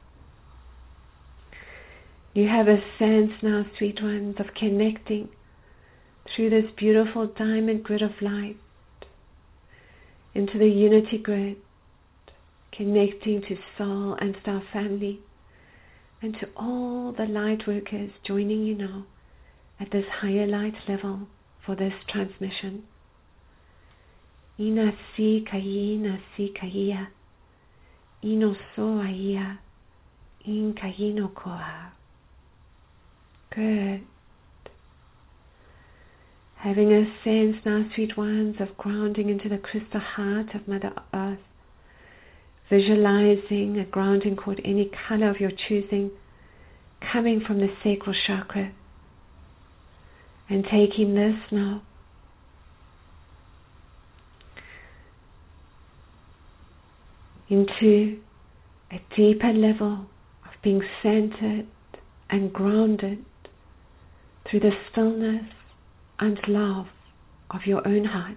Speaker 3: You have a sense now, sweet ones, of connecting through this beautiful diamond grid of light into the unity grid, connecting to soul and star family, and to all the light workers joining you now at this higher light level for this transmission. Ina si kaya, ino so aya, in kayino koa. Good. Having a sense now, sweet ones, of grounding into the crystal heart of Mother Earth, visualizing a grounding cord, any color of your choosing, coming from the sacral chakra, and taking this now into a deeper level of being centered and grounded through the stillness and love of your own heart.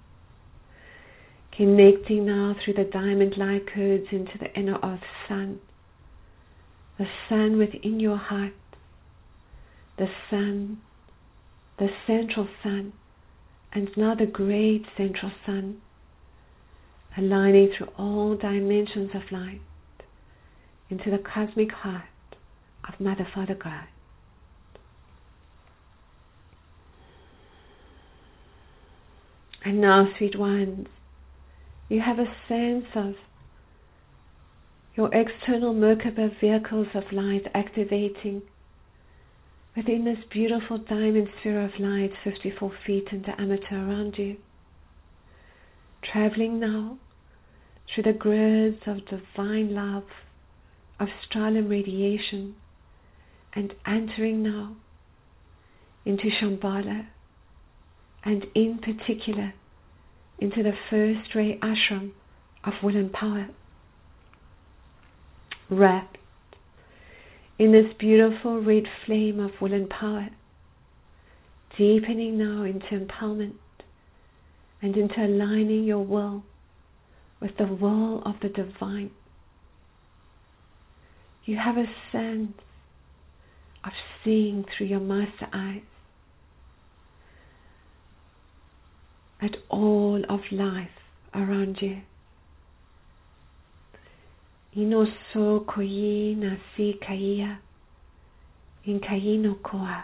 Speaker 3: Connecting now through the diamond light codes into the inner earth sun, the sun within your heart, the sun, the central sun, and now the great central sun, aligning through all dimensions of light into the cosmic heart of Mother, Father, God. And now, sweet ones, you have a sense of your external Merkaba vehicles of light activating within this beautiful diamond sphere of light 54 feet in diameter around you, traveling now through the grids of divine love, of Strahlen radiation, and entering now into Shambhala, and in particular into the first ray ashram of will and power, wrapped in this beautiful red flame of will and power, deepening now into empowerment and into aligning your will with the will of the divine. You have a sense of seeing through your master eyes at all of life around you. Ino so koyi nasi kaya, in kayino koa.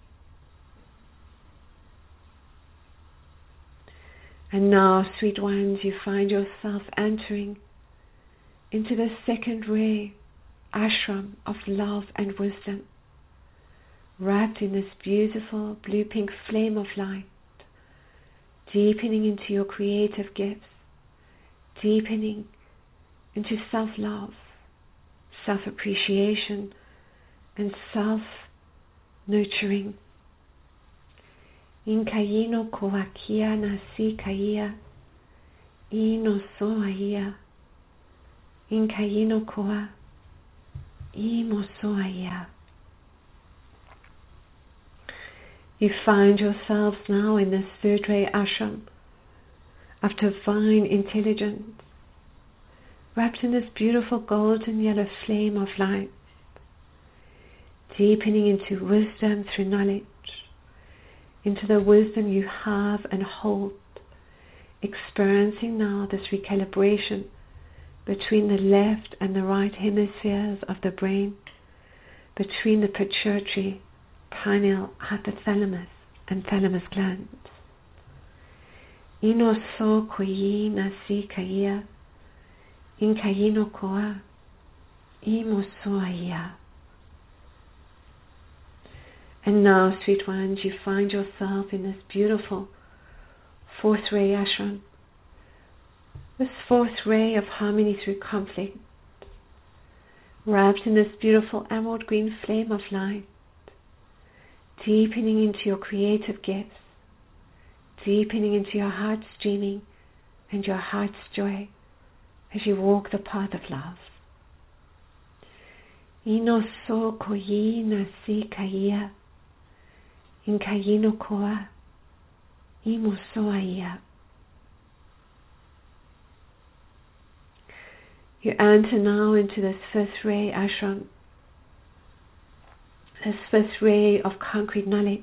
Speaker 3: And now, sweet ones, you find yourself entering into the second ray ashram of love and wisdom, wrapped in this beautiful blue-pink flame of light, deepening into your creative gifts, deepening into self-love, self-appreciation, and self-nurturing. Inkayino koakia nasi kaya. Ino soaya. Inkayino koa. Imo soaya. You find yourselves now in this third ray ashram of divine intelligence, wrapped in this beautiful golden yellow flame of light, deepening into wisdom through knowledge, into the wisdom you have and hold, experiencing now this recalibration between the left and the right hemispheres of the brain, between the pituitary, pineal, hypothalamus, and thalamus glands. Ino so koyi nasi kaya, inkayino koa, imo soaya. And now, sweet ones, you find yourself in this beautiful fourth ray ashram, this fourth ray of harmony through conflict, wrapped in this beautiful emerald green flame of light, deepening into your creative gifts, deepening into your heart's dreaming and your heart's joy as you walk the path of love. Ino so koyi nasi kaya, inkayino koa, imo soaya. You enter now into this fifth ray ashram, this fifth ray of concrete knowledge.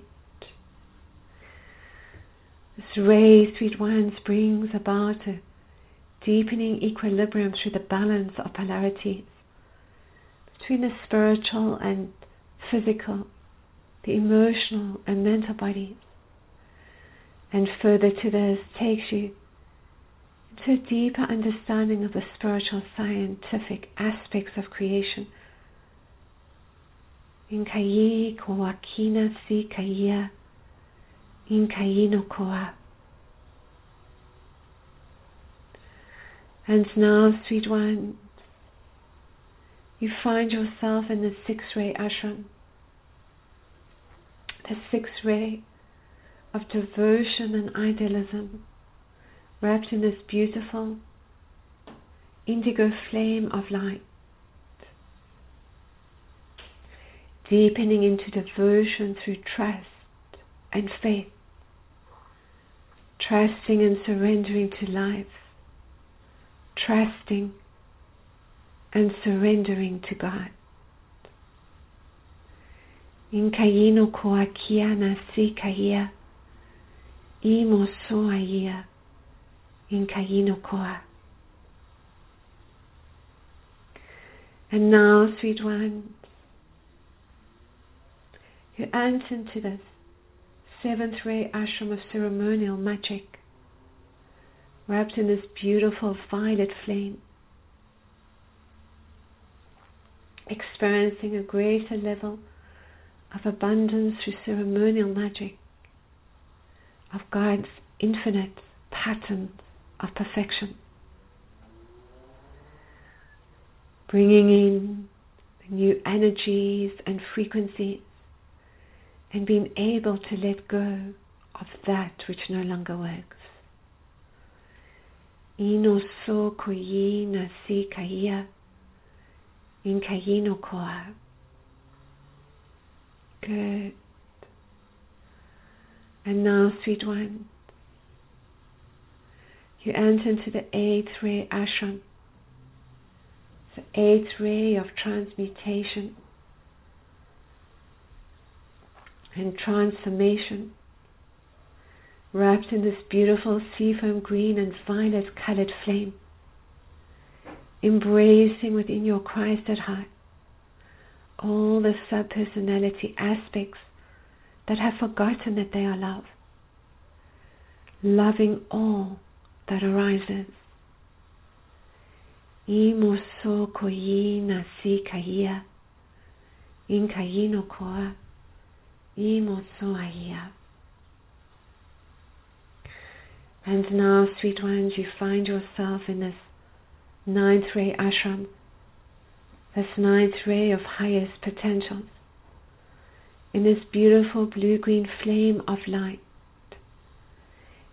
Speaker 3: This ray, sweet ones, brings about a deepening equilibrium through the balance of polarities between the spiritual and physical, the emotional and mental bodies. And further to this takes you into a deeper understanding of the spiritual scientific aspects of creation. Inkayi koakina si kaya, inkayino koa. And now, sweet ones, you find yourself in the sixth ray ashram, the sixth ray of devotion and idealism, wrapped in this beautiful indigo flame of light, deepening into devotion through trust and faith, trusting and surrendering to life, trusting and surrendering to God. Inkayino koakia nasi kaya, imo soaya, inkayino koa. And now, sweet ones, you enter into this seventh ray ashram of ceremonial magic, wrapped in this beautiful violet flame, experiencing a greater level of abundance through ceremonial magic, of God's infinite patterns of perfection, bringing in new energies and frequencies, and being able to let go of that which no longer works. Ino so koyi nasi kaya, inkayino koa. Good. And now, sweet one, you enter into the eighth ray ashram, the eighth ray of transmutation and transformation, wrapped in this beautiful seafoam green and violet colored flame, embracing within your Christ at heart all the subpersonality aspects that have forgotten that they are love, loving all that arises. Imo so koyi nasi kaya, inkayino koa, imo soaya. And now, sweet ones, you find yourself in this ninth ray ashram, this ninth ray of highest potentials, in this beautiful blue-green flame of light,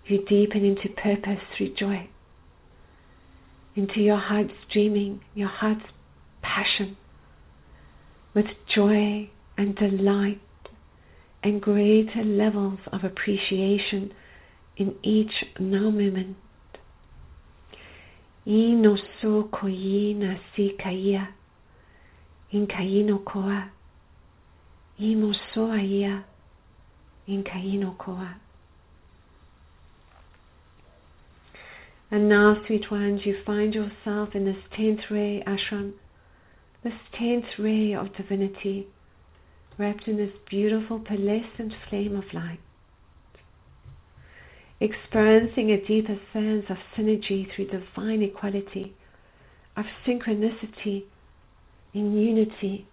Speaker 3: You deepen into purpose through joy, into your heart's dreaming, your heart's passion, with joy and delight and greater levels of appreciation in each now moment. Ino so koina si kaya, in kaino koa, imo so aya, in kaino koa. And now, sweet ones, you find yourself in this 10th ray ashram, this 10th ray of divinity, wrapped in this beautiful pearlescent flame of light, experiencing a deeper sense of synergy through divine equality, of synchronicity, in unity,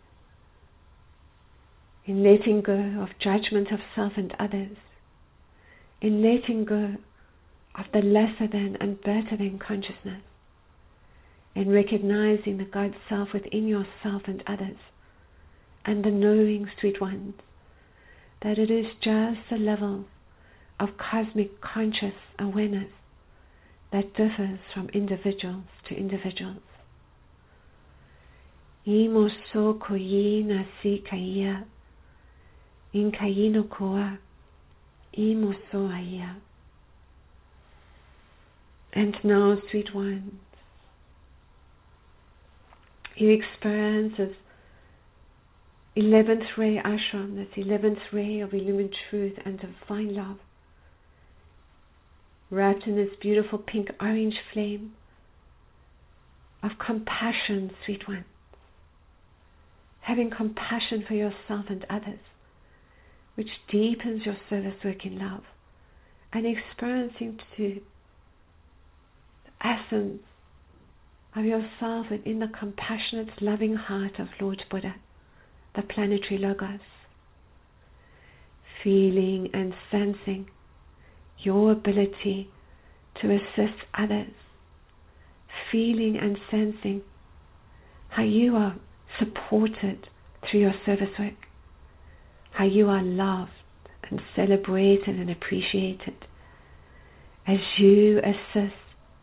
Speaker 3: in letting go of judgment of self and others, in letting go of the lesser than and better than consciousness, and recognizing the God self within yourself and others, and the knowing, sweet ones, that it is just a level of cosmic conscious awareness that differs from individuals to individuals. Imo so koyi na si kaya, in kayino koa, imo so aya. And now, sweet ones, you experience this 11th ray ashram, this 11th ray of illumined truth and divine love, wrapped in this beautiful pink-orange flame of compassion, sweet ones, having compassion for yourself and others, which deepens your service work in love, and experiencing to essence of yourself within the compassionate, loving heart of Lord Buddha, the planetary Logos, feeling and sensing your ability to assist others, feeling and sensing how you are supported through your service work, how you are loved and celebrated and appreciated as you assist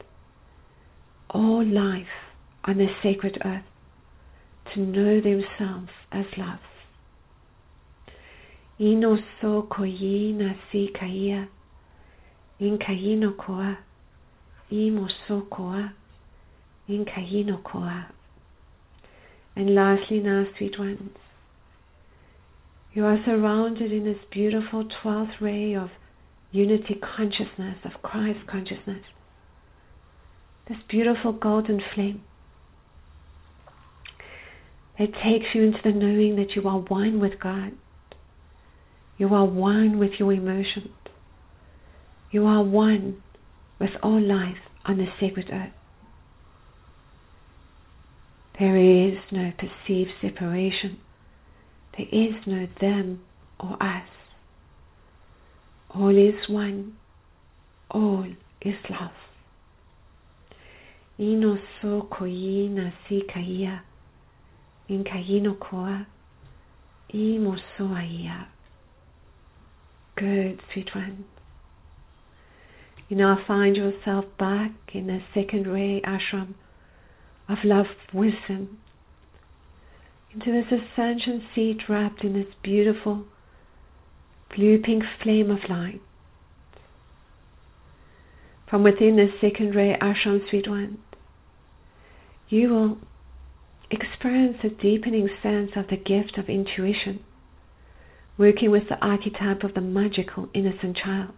Speaker 3: all life on this sacred earth to know themselves as love. Ino so koyi na si kaya, in kayino koa, imo so koa, in kayino koa. And lastly now, sweet ones, you are surrounded in this beautiful 12th ray of unity consciousness, of Christ consciousness, this beautiful golden flame that takes you into the knowing that you are one with God. You are one with your emotions. You are one with all life on this sacred earth. There is no perceived separation. There is no them or us. All is one. All is love. Ino so koyi na si kaya, in kayino koa, imo so aya. Good, sweet ones. You now find yourself back in the 2nd ray ashram of love, wisdom, into this ascension seat wrapped in this beautiful blue-pink flame of light. From within the 2nd ray ashram, sweet ones, you will experience a deepening sense of the gift of intuition, working with the archetype of the magical innocent child.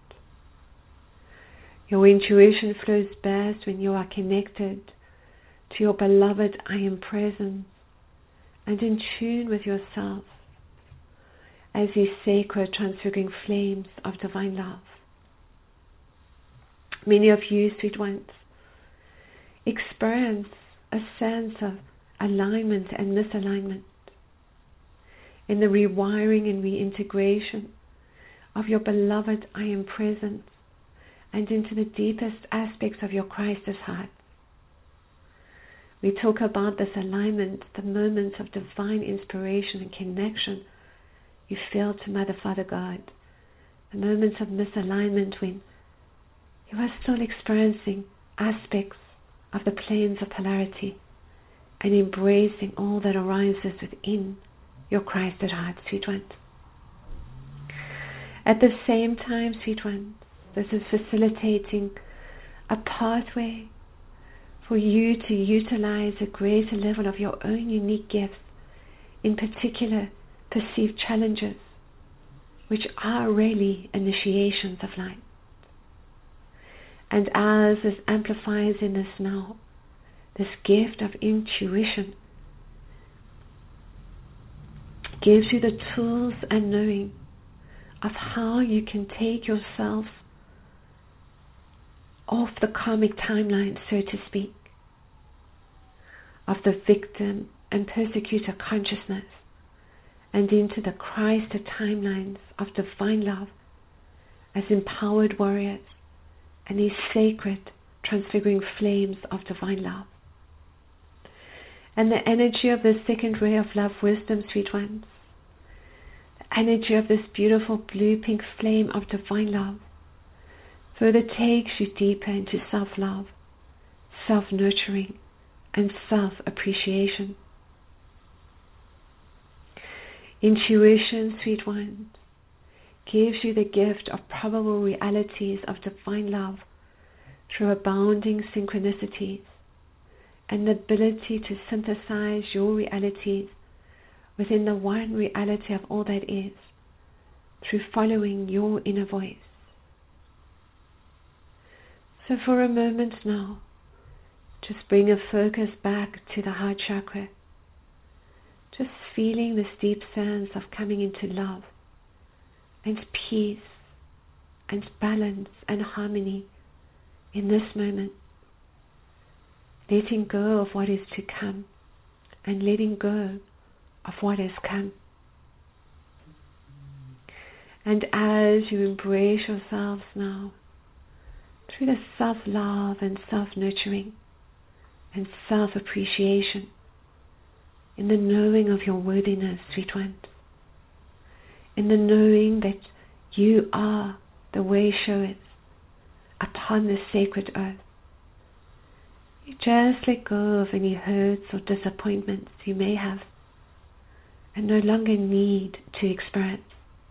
Speaker 3: Your intuition flows best when you are connected to your beloved I Am Presence and in tune with yourself as these sacred transfiguring flames of divine love. Many of you, sweet ones, experience a sense of alignment and misalignment in the rewiring and reintegration of your beloved I Am Presence and into the deepest aspects of your Christless heart. We talk about this alignment, the moments of divine inspiration and connection you feel to Mother, Father, God, the moments of misalignment when you are still experiencing aspects of the planes of polarity and embracing all that arises within your Christ at heart, sweet ones. At the same time, sweet ones, this is facilitating a pathway for you to utilize a greater level of your own unique gifts, in particular perceived challenges, which are really initiations of light. And as this amplifies in us now, this gift of intuition gives you the tools and knowing of how you can take yourselves off the karmic timeline, so to speak, of the victim and persecutor consciousness, and into the Christ timelines of divine love as empowered warriors and these sacred transfiguring flames of divine love. And the energy of the second ray of love wisdom, sweet ones, the energy of this beautiful blue-pink flame of divine love further takes you deeper into self-love, self-nurturing, and self-appreciation. Intuition, sweet ones, gives you the gift of probable realities of divine love through abounding synchronicities and the ability to synthesize your realities within the one reality of all that is through following your inner voice. So for a moment now, just bring a focus back to the heart chakra, just feeling this deep sense of coming into love and peace and balance and harmony in this moment, letting go of what is to come and letting go of what has come. And as you embrace yourselves now through the self-love and self-nurturing and self-appreciation, in the knowing of your worthiness, sweet ones, in the knowing that you are the way showers upon the sacred earth, you just let go of any hurts or disappointments you may have and no longer need to experience.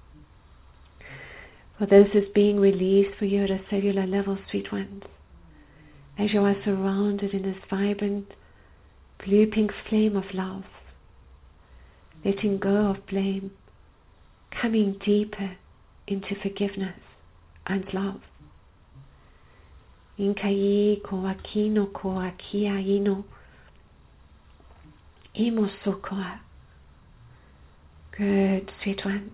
Speaker 3: For this is being released for you at a cellular level, sweet ones, as you are surrounded in this vibrant blue-pink flame of love, letting go of blame, coming deeper into forgiveness and love. Inkai ko akino ko akia ino imosokoa. Good, sweet ones.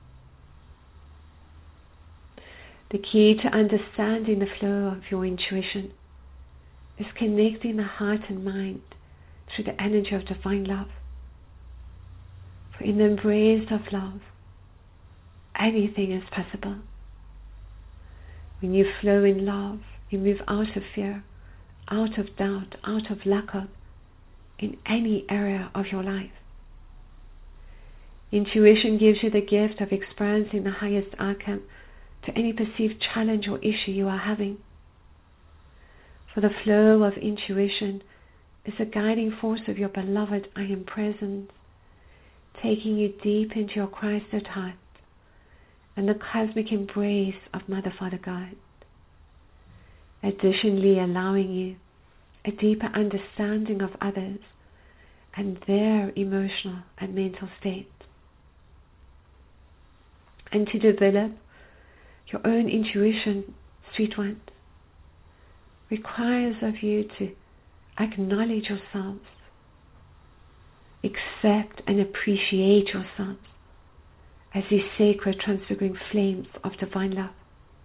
Speaker 3: The key to understanding the flow of your intuition is connecting the heart and mind through the energy of divine love. For in the embrace of love, anything is possible. When you flow in love, you move out of fear, out of doubt, out of lack of, in any area of your life. Intuition gives you the gift of experiencing the highest outcome to any perceived challenge or issue you are having. For the flow of intuition is a guiding force of your beloved I Am Presence, taking you deep into your Christ-at heart and the cosmic embrace of Mother, Father, God. Additionally, allowing you a deeper understanding of others and their emotional and mental state, and to develop your own intuition, sweet ones, requires of you to acknowledge yourselves, accept and appreciate yourselves as these sacred transfiguring flames of divine love.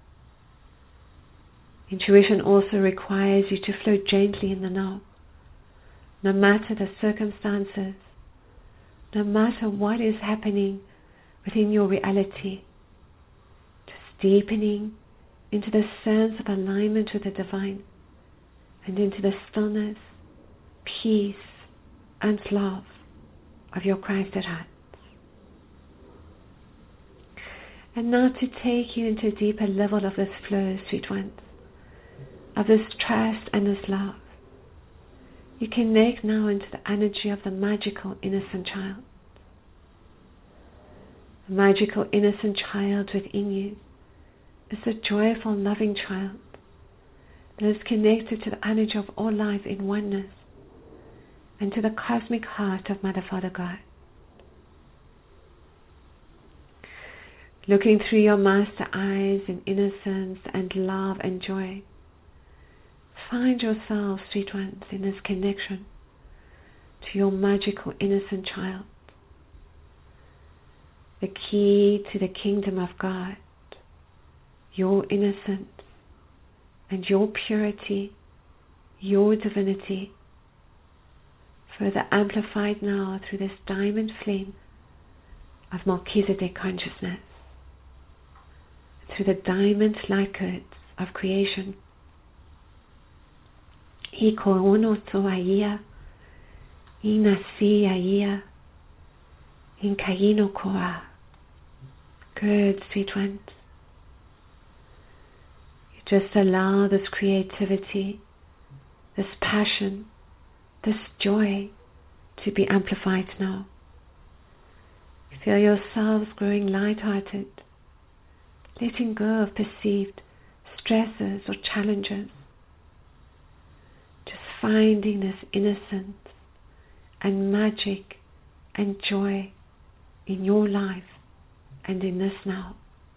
Speaker 3: Intuition also requires you to flow gently in the now, no matter the circumstances, no matter what is happening within your reality, just deepening into the sense of alignment with the divine and into the stillness, peace, and love of your Christ at heart. And now to take you into a deeper level of this flow, sweet ones, of this trust and this love. You connect now into the energy of the magical innocent child. The magical innocent child within you is a joyful, loving child that is connected to the energy of all life in oneness and to the cosmic heart of Mother, Father, God. Looking through your master eyes in innocence and love and joy, find yourself, sweet ones, in this connection to your magical innocent child, the key to the kingdom of God, your innocence and your purity, your divinity, further amplified now through this diamond flame of Melchizedek consciousness, through the diamond light codes of creation. Iko ono to aia, inasi aia, inkaino koa. Good, sweet ones. You just allow this creativity, this passion, this joy to be amplified now. You feel yourselves growing light-hearted, letting go of perceived stresses or challenges, just finding this innocence and magic and joy in your life and in this now.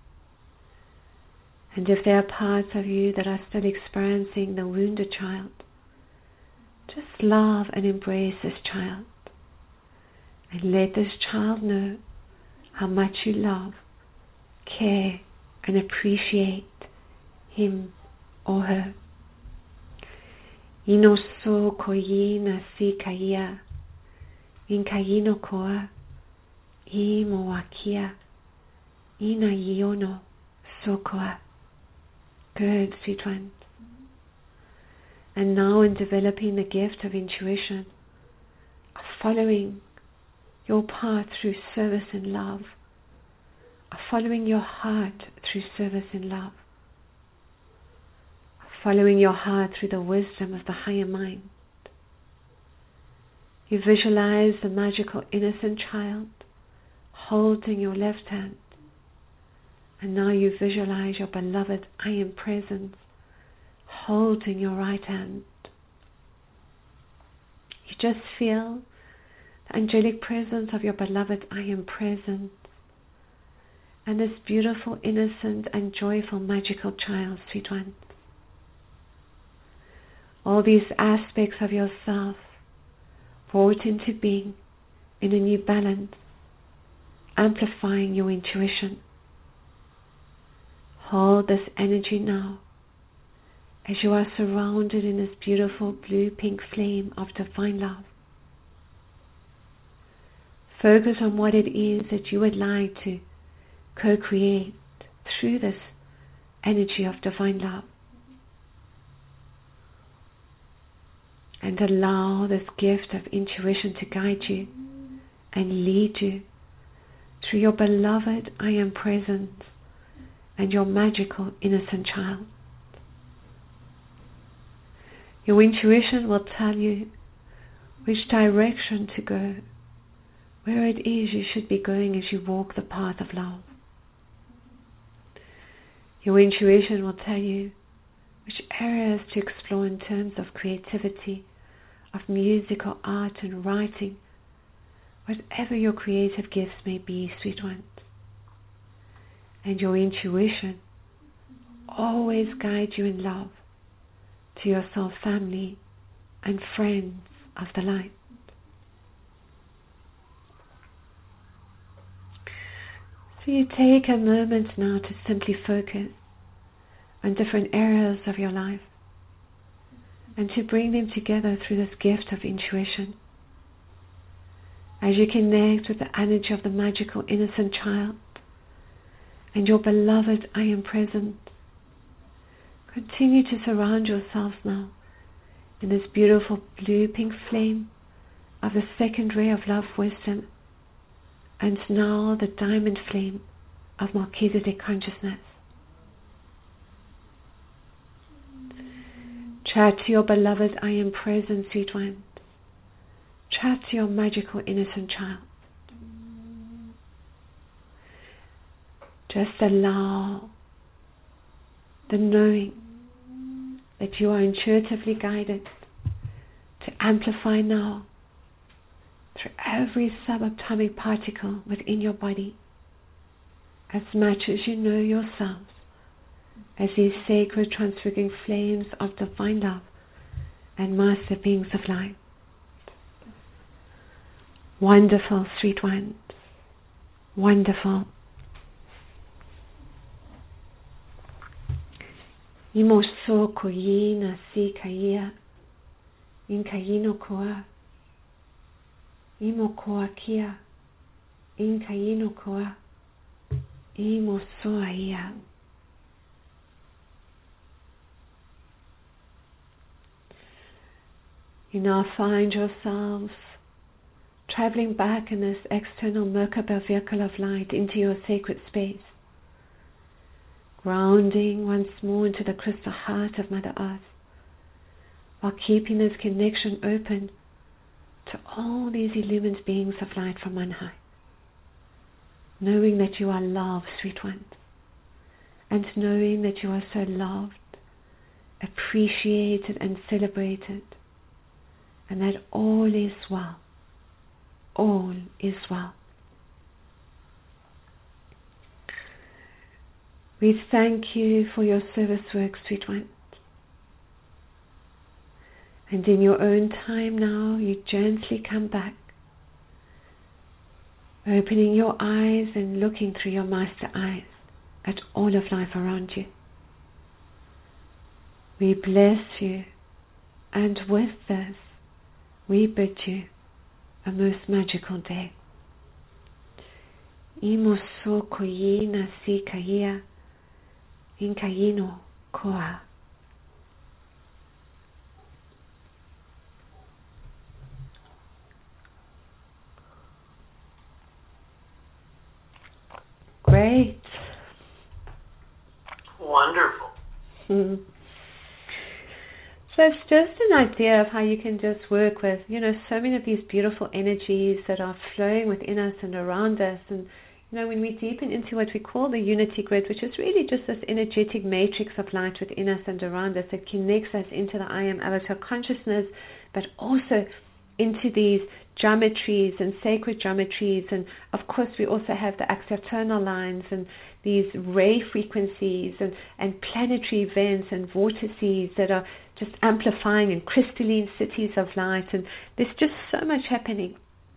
Speaker 3: And if there are parts of you that are still experiencing the wounded child, just love and embrace this child and let this child know how much you love, care and appreciate him or her. Ino so koina si kaya, in kayino koa, I moakia, ina iono so koa. Good, sweet ones. And now in developing the gift of intuition, of following your path through service and love, of following your heart through service and love, of following your heart through the wisdom of the higher mind. You visualize the magical innocent child holding your left hand, and now you visualize your beloved I Am Presence holding your right hand. You just feel the angelic presence of your beloved I Am Presence and this beautiful, innocent and joyful magical child, sweet ones. All these aspects of yourself brought into being in a new balance, amplifying your intuition. Hold this energy now as you are surrounded in this beautiful blue-pink flame of divine love. Focus on what it is that you would like to co-create through this energy of divine love. And allow this gift of intuition to guide you and lead you through your beloved I Am Presence and your magical innocent child. Your intuition will tell you which direction to go, where it is you should be going as you walk the path of love. Your intuition will tell you which areas to explore in terms of creativity, of music or art and writing, whatever your creative gifts may be, sweet ones. And your intuition always guides you in love to your soul family and friends of the light. So you take a moment now to simply focus on different areas of your life and to bring them together through this gift of intuition. As you connect with the energy of the magical innocent child and your beloved I Am Present, continue to surround yourselves now in this beautiful blue-pink flame of the second ray of love wisdom, and now the diamond flame of Melchizedek consciousness. Chat to your beloved I am present, sweet one. Chat to your magical innocent child. Just allow the knowing that you are intuitively guided to amplify now through every subatomic particle within your body, as much as you know yourselves as these sacred transfiguring flames of divine love and master beings of light. Wonderful, sweet ones. Wonderful. Imo so koyina si kaya, in kayino koa. Imo koa kia, in kayino koa. Imo so aya. You now find yourselves traveling back in this external Merkaba vehicle of light into your sacred space, grounding once more into the crystal heart of Mother Earth, while keeping this connection open to all these illumined beings of light from on high, knowing that you are loved, sweet ones, and knowing that you are so loved, appreciated and celebrated, and that all is well. All is well. We thank you for your service work, sweet ones. And in your own time now, you gently come back, opening your eyes and looking through your master eyes at all of life around you. We bless you, and with this, we bid you a most magical day. Imo so koyina si kaya, in kayino koa. Great.
Speaker 4: Wonderful.
Speaker 3: So it's just an idea of how you can just work with, so many of these beautiful energies that are flowing within us and around us. And, when we deepen into what we call the unity grid, which is really just this energetic matrix of light within us and around us that connects us into the I Am Avatar consciousness, but also into these geometries and sacred geometries. And of course we also have the axiotonal lines and these ray frequencies and planetary events and vortices that are just amplifying in crystalline cities of light. And there's just so much happening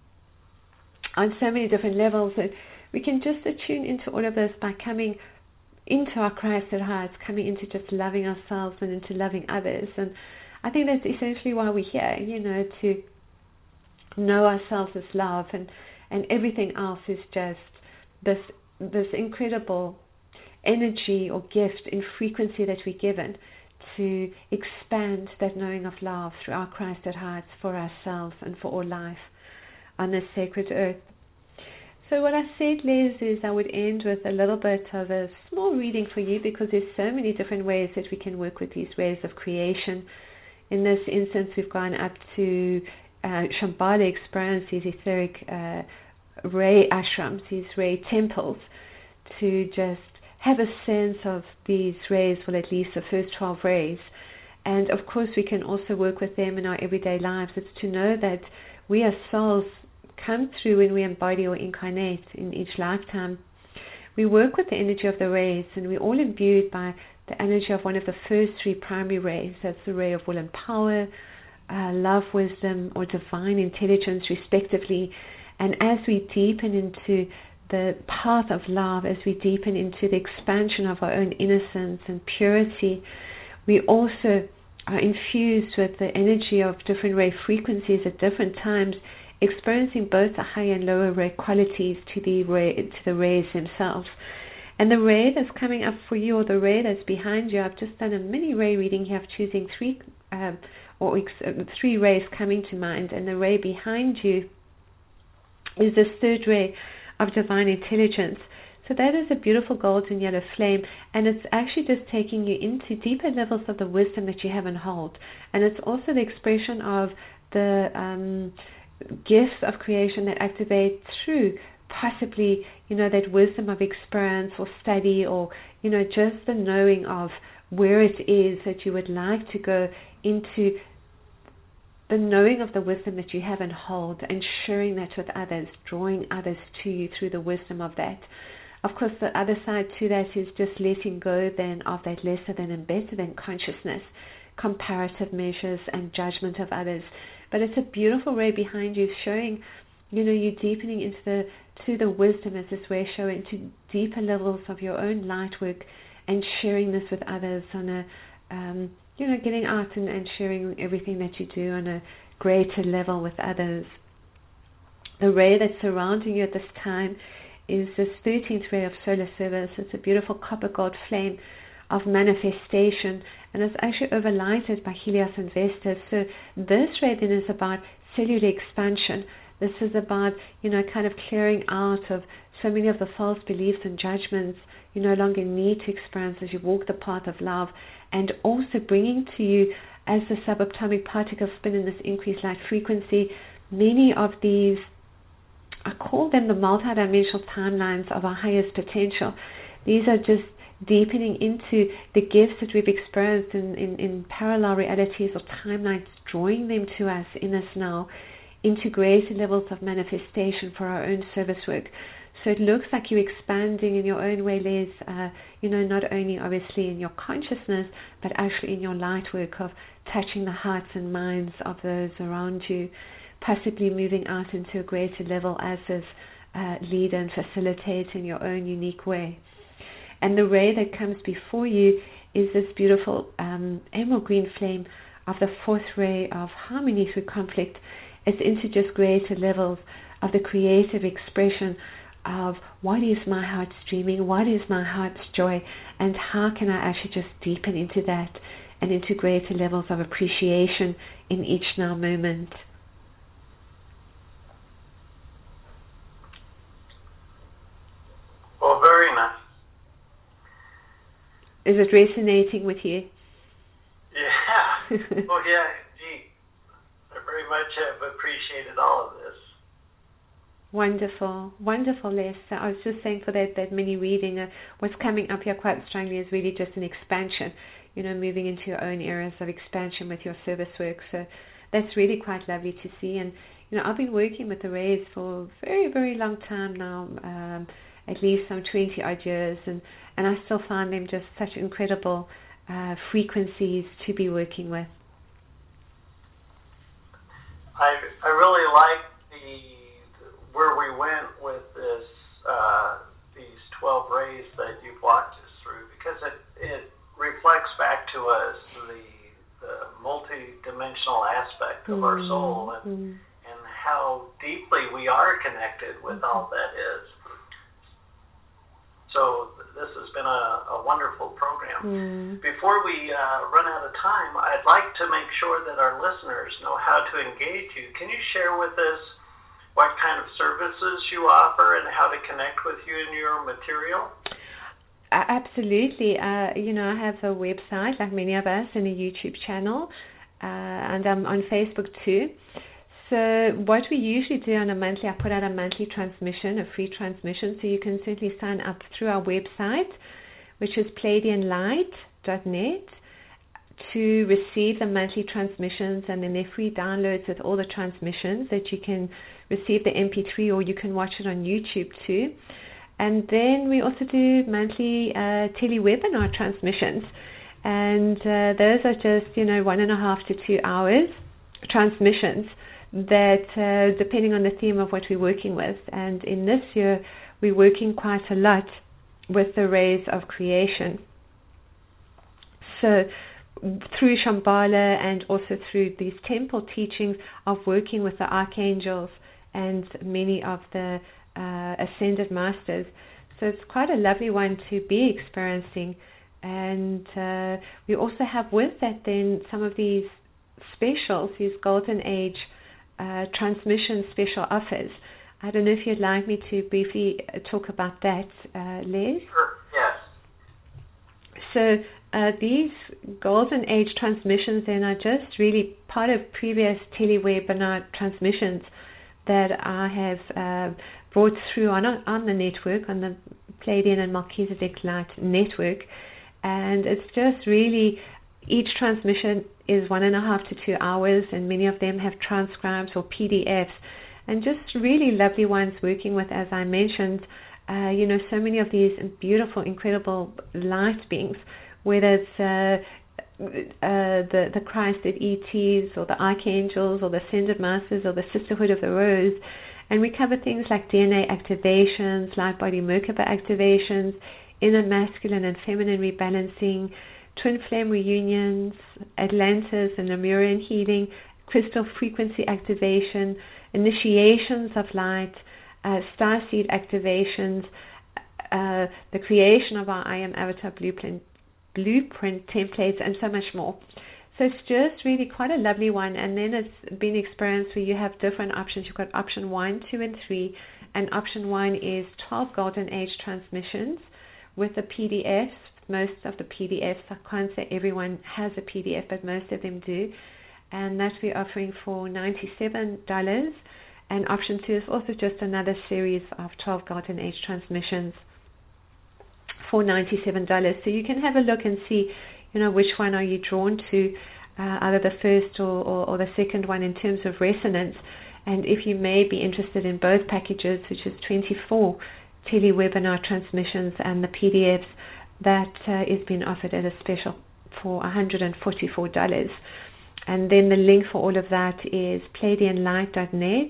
Speaker 3: on so many different levels that we can just attune into all of this by coming into our Christ-centered hearts, coming into just loving ourselves and into loving others. And I think that's essentially why we're here, to know ourselves as love, and everything else is just this incredible energy or gift in frequency that we're given to expand that knowing of love through our Christ at hearts for ourselves and for all life on this sacred earth. So what I said, Les, is I would end with a little bit of a small reading for you, because there's so many different ways that we can work with these ways of creation. In this instance, we've gone up to Shambhala experience, these etheric ray ashrams, these ray temples, to just have a sense of these rays, well, at least the first 12 rays. And of course we can also work with them in our everyday lives. It's to know that we as souls come through when we embody or incarnate in each lifetime. We work with the energy of the rays, and we're all imbued by the energy of one of the first three primary rays. That's the ray of will and power, love, wisdom, or divine intelligence, respectively. And as we deepen into the path of love, as we deepen into the expansion of our own innocence and purity, we also are infused with the energy of different ray frequencies at different times, experiencing both the higher and lower ray qualities to the rays themselves. And the ray that's coming up for you, or the ray that's behind you, I've just done a mini ray reading here of choosing three rays coming to mind, and the ray behind you is the third ray of divine intelligence. So that is a beautiful golden yellow flame, and it's actually just taking you into deeper levels of the wisdom that you have in hold. And it's also the expression of the gifts of creation that activate through possibly, that wisdom of experience or study, or, just the knowing of where it is that you would like to go into, the knowing of the wisdom that you have in hold, and sharing that with others, drawing others to you through the wisdom of that. Of course, the other side to that is just letting go then of that lesser than and better than consciousness, comparative measures and judgment of others. But it's a beautiful ray behind you showing, you deepening into the wisdom, as this way showing to deeper levels of your own light work, and sharing this with others on a, getting out and sharing everything that you do on a greater level with others. The ray that's surrounding you at this time is this 13th ray of solar service. It's a beautiful copper gold flame of manifestation, and it's actually overlighted by Helios and Vesta. So this ray then is about cellular expansion. This is about, kind of clearing out of so many of the false beliefs and judgments you no longer need to experience as you walk the path of love, and also bringing to you, as the subatomic particles spin in this increased light frequency, many of these, I call them the multidimensional timelines of our highest potential. These are just deepening into the gifts that we've experienced in parallel realities or timelines, drawing them to us in us now, into greater levels of manifestation for our own service work. So it looks like you're expanding in your own way, Les, not only obviously in your consciousness, but actually in your light work of touching the hearts and minds of those around you, possibly moving out into a greater level as this leader and facilitator in your own unique way. And the ray that comes before you is this beautiful emerald green flame of the fourth ray of harmony through conflict. It's into just greater levels of the creative expression of what is my heart's dreaming, what is my heart's joy, and how can I actually just deepen into that and into greater levels of appreciation in each now moment.
Speaker 4: Well, very nice.
Speaker 3: Is it resonating with you?
Speaker 4: Yeah. Oh, yeah. Gee, I very much have appreciated all of this.
Speaker 3: Wonderful, wonderful, Les. I was just saying for that mini reading, what's coming up here quite strongly is really just an expansion, moving into your own areas of expansion with your service work. So that's really quite lovely to see. And, I've been working with the rays for a very, very long time now, at least some 20 odd years, and I still find them just such incredible frequencies to be working with.
Speaker 4: I really like where we went with this these 12 rays that you've walked us through, because it reflects back to us the multi-dimensional aspect of our soul and how deeply we are connected with all that is. So this has been a wonderful program. Before we run out of time, I'd like to make sure that our listeners know how to engage you. Can you share with us what kind of services you offer and how to connect with you and your material?
Speaker 3: Absolutely. I have a website, like many of us, and a YouTube channel, and I'm on Facebook too. So what we usually do on a monthly, I put out a monthly transmission, a free transmission, so you can certainly sign up through our website, which is pleiadianlight.net, to receive the monthly transmissions, and then they're free downloads with all the transmissions that you can receive the MP3, or you can watch it on YouTube too. And then we also do monthly tele-webinar transmissions, and those are just 1.5 to 2 hours transmissions that depending on the theme of what we're working with. And in this year we're working quite a lot with the rays of creation, so through Shambhala and also through these temple teachings of working with the archangels and many of the ascended masters. So it's quite a lovely one to be experiencing. And we also have with that then some of these specials, these golden age transmission special offers. I don't know if you'd like me to briefly talk about that, Les.
Speaker 4: Sure, yes.
Speaker 3: So these Golden Age transmissions then are just really part of previous telewebinar transmissions that I have brought through on the network, on the Pleiadian and Melchizedek Light network. And it's just really, each transmission is 1.5 to 2 hours, and many of them have transcribes or PDFs, and just really lovely ones working with, as I mentioned, so many of these beautiful, incredible light beings, whether it's the Christed ETs or the Archangels or the Ascended Masters or the Sisterhood of the Rose. And we cover things like DNA activations, light body Merkaba activations, inner masculine and feminine rebalancing, twin flame reunions, Atlantis and Lemurian healing, crystal frequency activation, initiations of light, starseed activations, the creation of our I Am Avatar blueprint templates, and so much more. So it's just really quite a lovely one. And then it's been experienced where you have different options. You've got option 1, 2, and 3. And option 1 is 12 Golden Age transmissions with the PDFs. Most of the PDFs, I can't say everyone has a PDF, but most of them do. And that we're offering for $97. And option 2 is also just another series of 12 Golden Age transmissions for $97. So you can have a look and see, which one are you drawn to, either the first or the second one in terms of resonance. And if you may be interested in both packages, which is 24 telewebinar transmissions and the PDFs, that is being offered at a special for $144. And then the link for all of that is pleiadianlight.net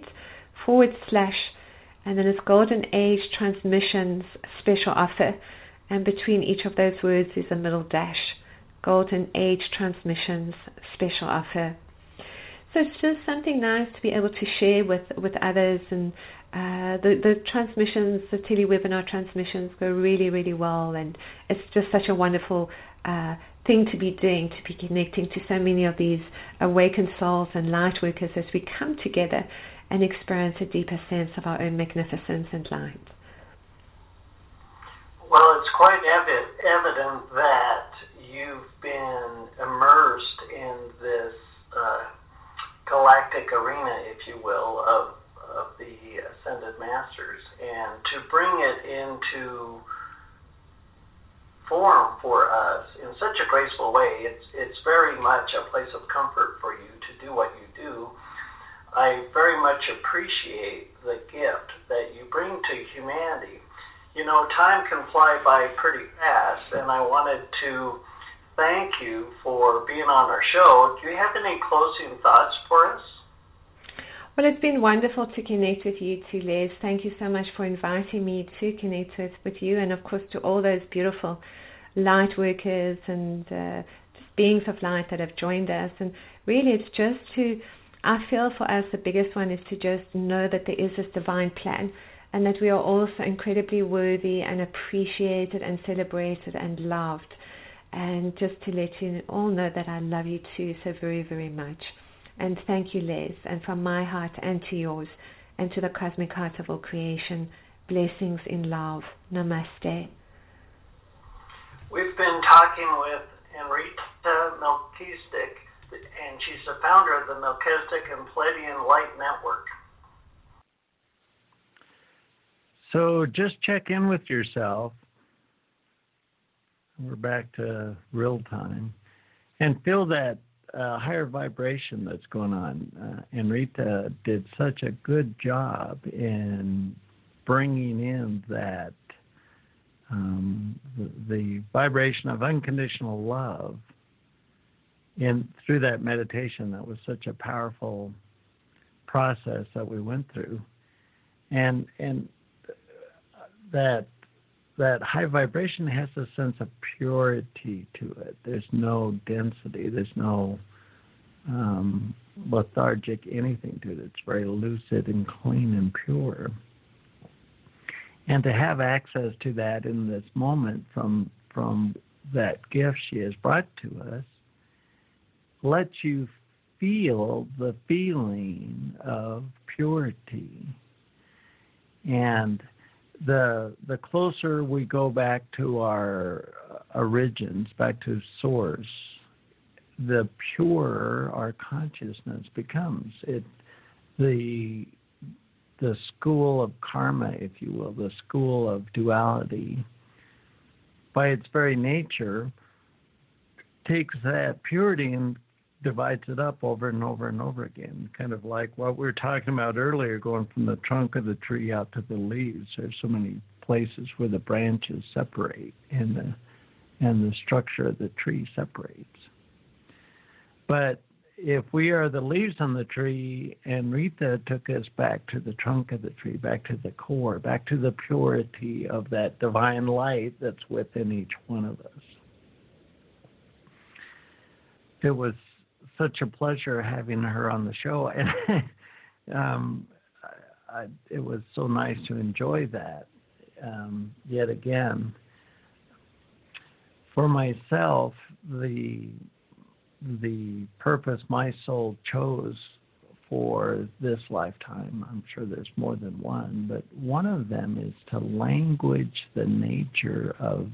Speaker 3: / and then it's Golden Age Transmissions special offer. And between each of those words is a middle dash. Golden Age Transmissions special offer. So it's just something nice to be able to share with others. And the transmissions, the telewebinar transmissions go really, really well. And it's just such a wonderful thing to be doing, to be connecting to so many of these awakened souls and light workers as we come together and experience a deeper sense of our own magnificence and light.
Speaker 4: Well, it's quite evident that you've been immersed in this galactic arena, if you will, of the Ascended Masters, and to bring it into form for us in such a graceful way, it's very much a place of comfort for you to do what you do. I very much appreciate the gift that you bring to humanity. Time can fly by pretty fast, and I wanted to thank you for being on our show. Do you have any closing thoughts for us?
Speaker 3: Well, it's been wonderful to connect with you too, Les. Thank you so much for inviting me to connect with you, and of course to all those beautiful light workers and just beings of light that have joined us. And really it's just I feel for us the biggest one is to just know that there is this divine plan, and that we are also incredibly worthy and appreciated and celebrated and loved. And just to let you all know that I love you too so very, very much. And thank you, Les. And from my heart and to yours and to the cosmic heart of all creation, blessings in love. Namaste.
Speaker 4: We've been talking with Henrietta Melchizedek, and she's the founder of the Melchizedek and Pleiadian Light Network.
Speaker 2: So just check in with yourself. We're back to real time. And feel that higher vibration that's going on. Henrietta did such a good job in bringing in that the vibration of unconditional love through that meditation. That was such a powerful process that we went through. And that high vibration has a sense of purity to it. There's no density. There's no lethargic anything to it. It's very lucid and clean and pure. And to have access to that in this moment from that gift she has brought to us lets you feel the feeling of purity. And the closer we go back to our origins, back to source, the purer our consciousness becomes. The school of karma, if you will, the school of duality, by its very nature, takes that purity and divides it up over and over and over again, kind of like what we were talking about earlier, going from the trunk of the tree out to the leaves. There's so many places where the branches separate and the structure of the tree separates. But if we are the leaves on the tree, and Rita took us back to the trunk of the tree, back to the core, back to the purity of that divine light that's within each one of us. It was such a pleasure having her on the show, and it was so nice to enjoy that yet again. For myself, the purpose my soul chose for this lifetime, I'm sure there's more than one, but one of them is to language the nature of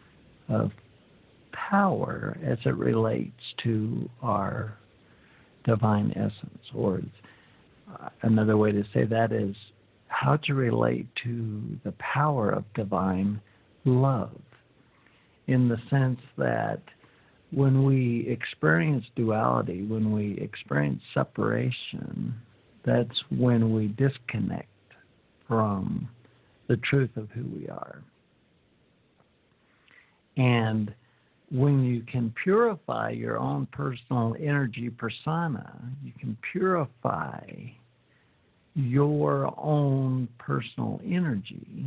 Speaker 2: power as it relates to our divine essence, or another way to say that is how to relate to the power of divine love, in the sense that when we experience duality, when we experience separation, that's when we disconnect from the truth of who we are. And when you can purify your own personal energy persona, you can purify your own personal energy,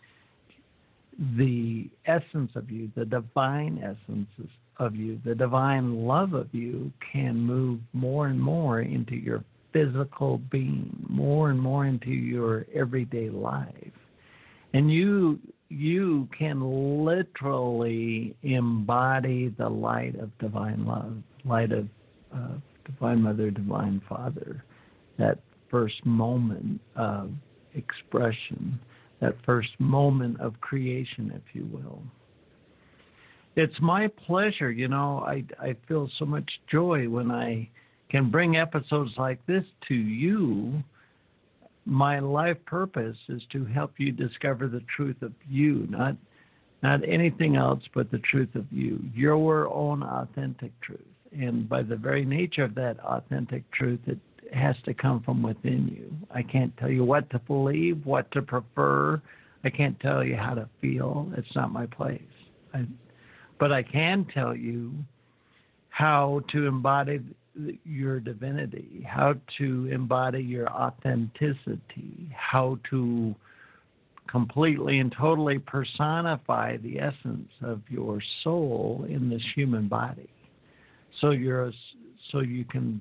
Speaker 2: the essence of you, the divine essence of you, the divine love of you can move more and more into your physical being, more and more into your everyday life. And you can literally embody the light of divine love, light of Divine Mother, Divine Father, that first moment of expression, that first moment of creation, if you will. It's my pleasure, I feel so much joy when I can bring episodes like this to you. My life purpose is to help you discover the truth of you, not anything else but the truth of you, your own authentic truth. And by the very nature of that authentic truth, it has to come from within you. I can't tell you what to believe, what to prefer. I can't tell you how to feel. It's not my place. But I can tell you how to embody your divinity, how to embody your authenticity, how to completely and totally personify the essence of your soul in this human body. So you can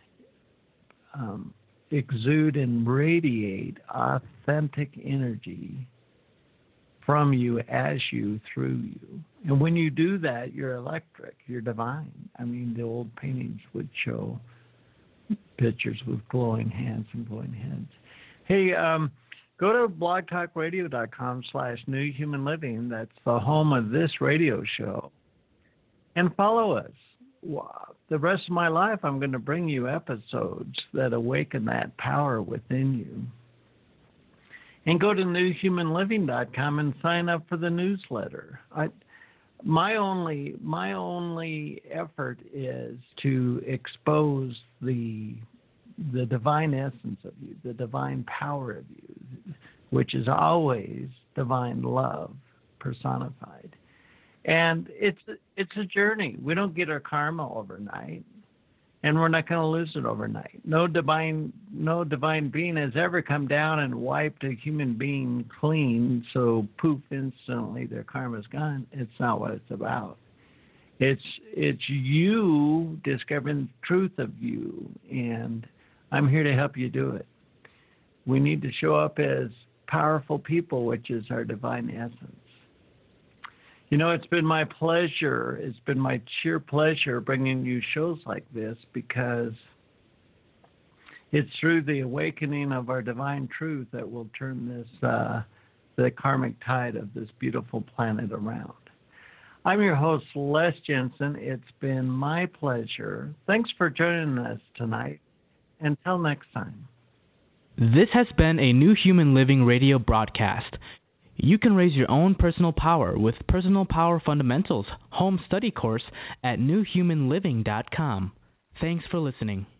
Speaker 2: exude and radiate authentic energy from you, as you, through you. And when you do that, you're electric, you're divine. I mean, the old paintings would show pictures with glowing hands and glowing heads. Hey, go to blogtalkradio.com/New Human Living. That's the home of this radio show. And follow us. The rest of my life, I'm going to bring you episodes that awaken that power within you. And go to newhumanliving.com and sign up for the newsletter. My only effort is to expose the divine essence of you, the divine power of you, which is always divine love personified. And it's a journey. We don't get our karma overnight, and we're not going to lose it overnight. No divine being has ever come down and wiped a human being clean, so poof, instantly their karma's gone. It's not what it's about. It's you discovering the truth of you, and I'm here to help you do it. We need to show up as powerful people, which is our divine essence. It's been my pleasure. It's been my sheer pleasure bringing you shows like this, because It's through the awakening of our divine truth that will turn this the karmic tide of this beautiful planet around. I'm your host, Les Jensen. It's been my pleasure. Thanks for joining us tonight. Until next time.
Speaker 1: This has been a New Human Living radio broadcast. You can raise your own personal power with Personal Power Fundamentals home study course at newhumanliving.com. Thanks for listening.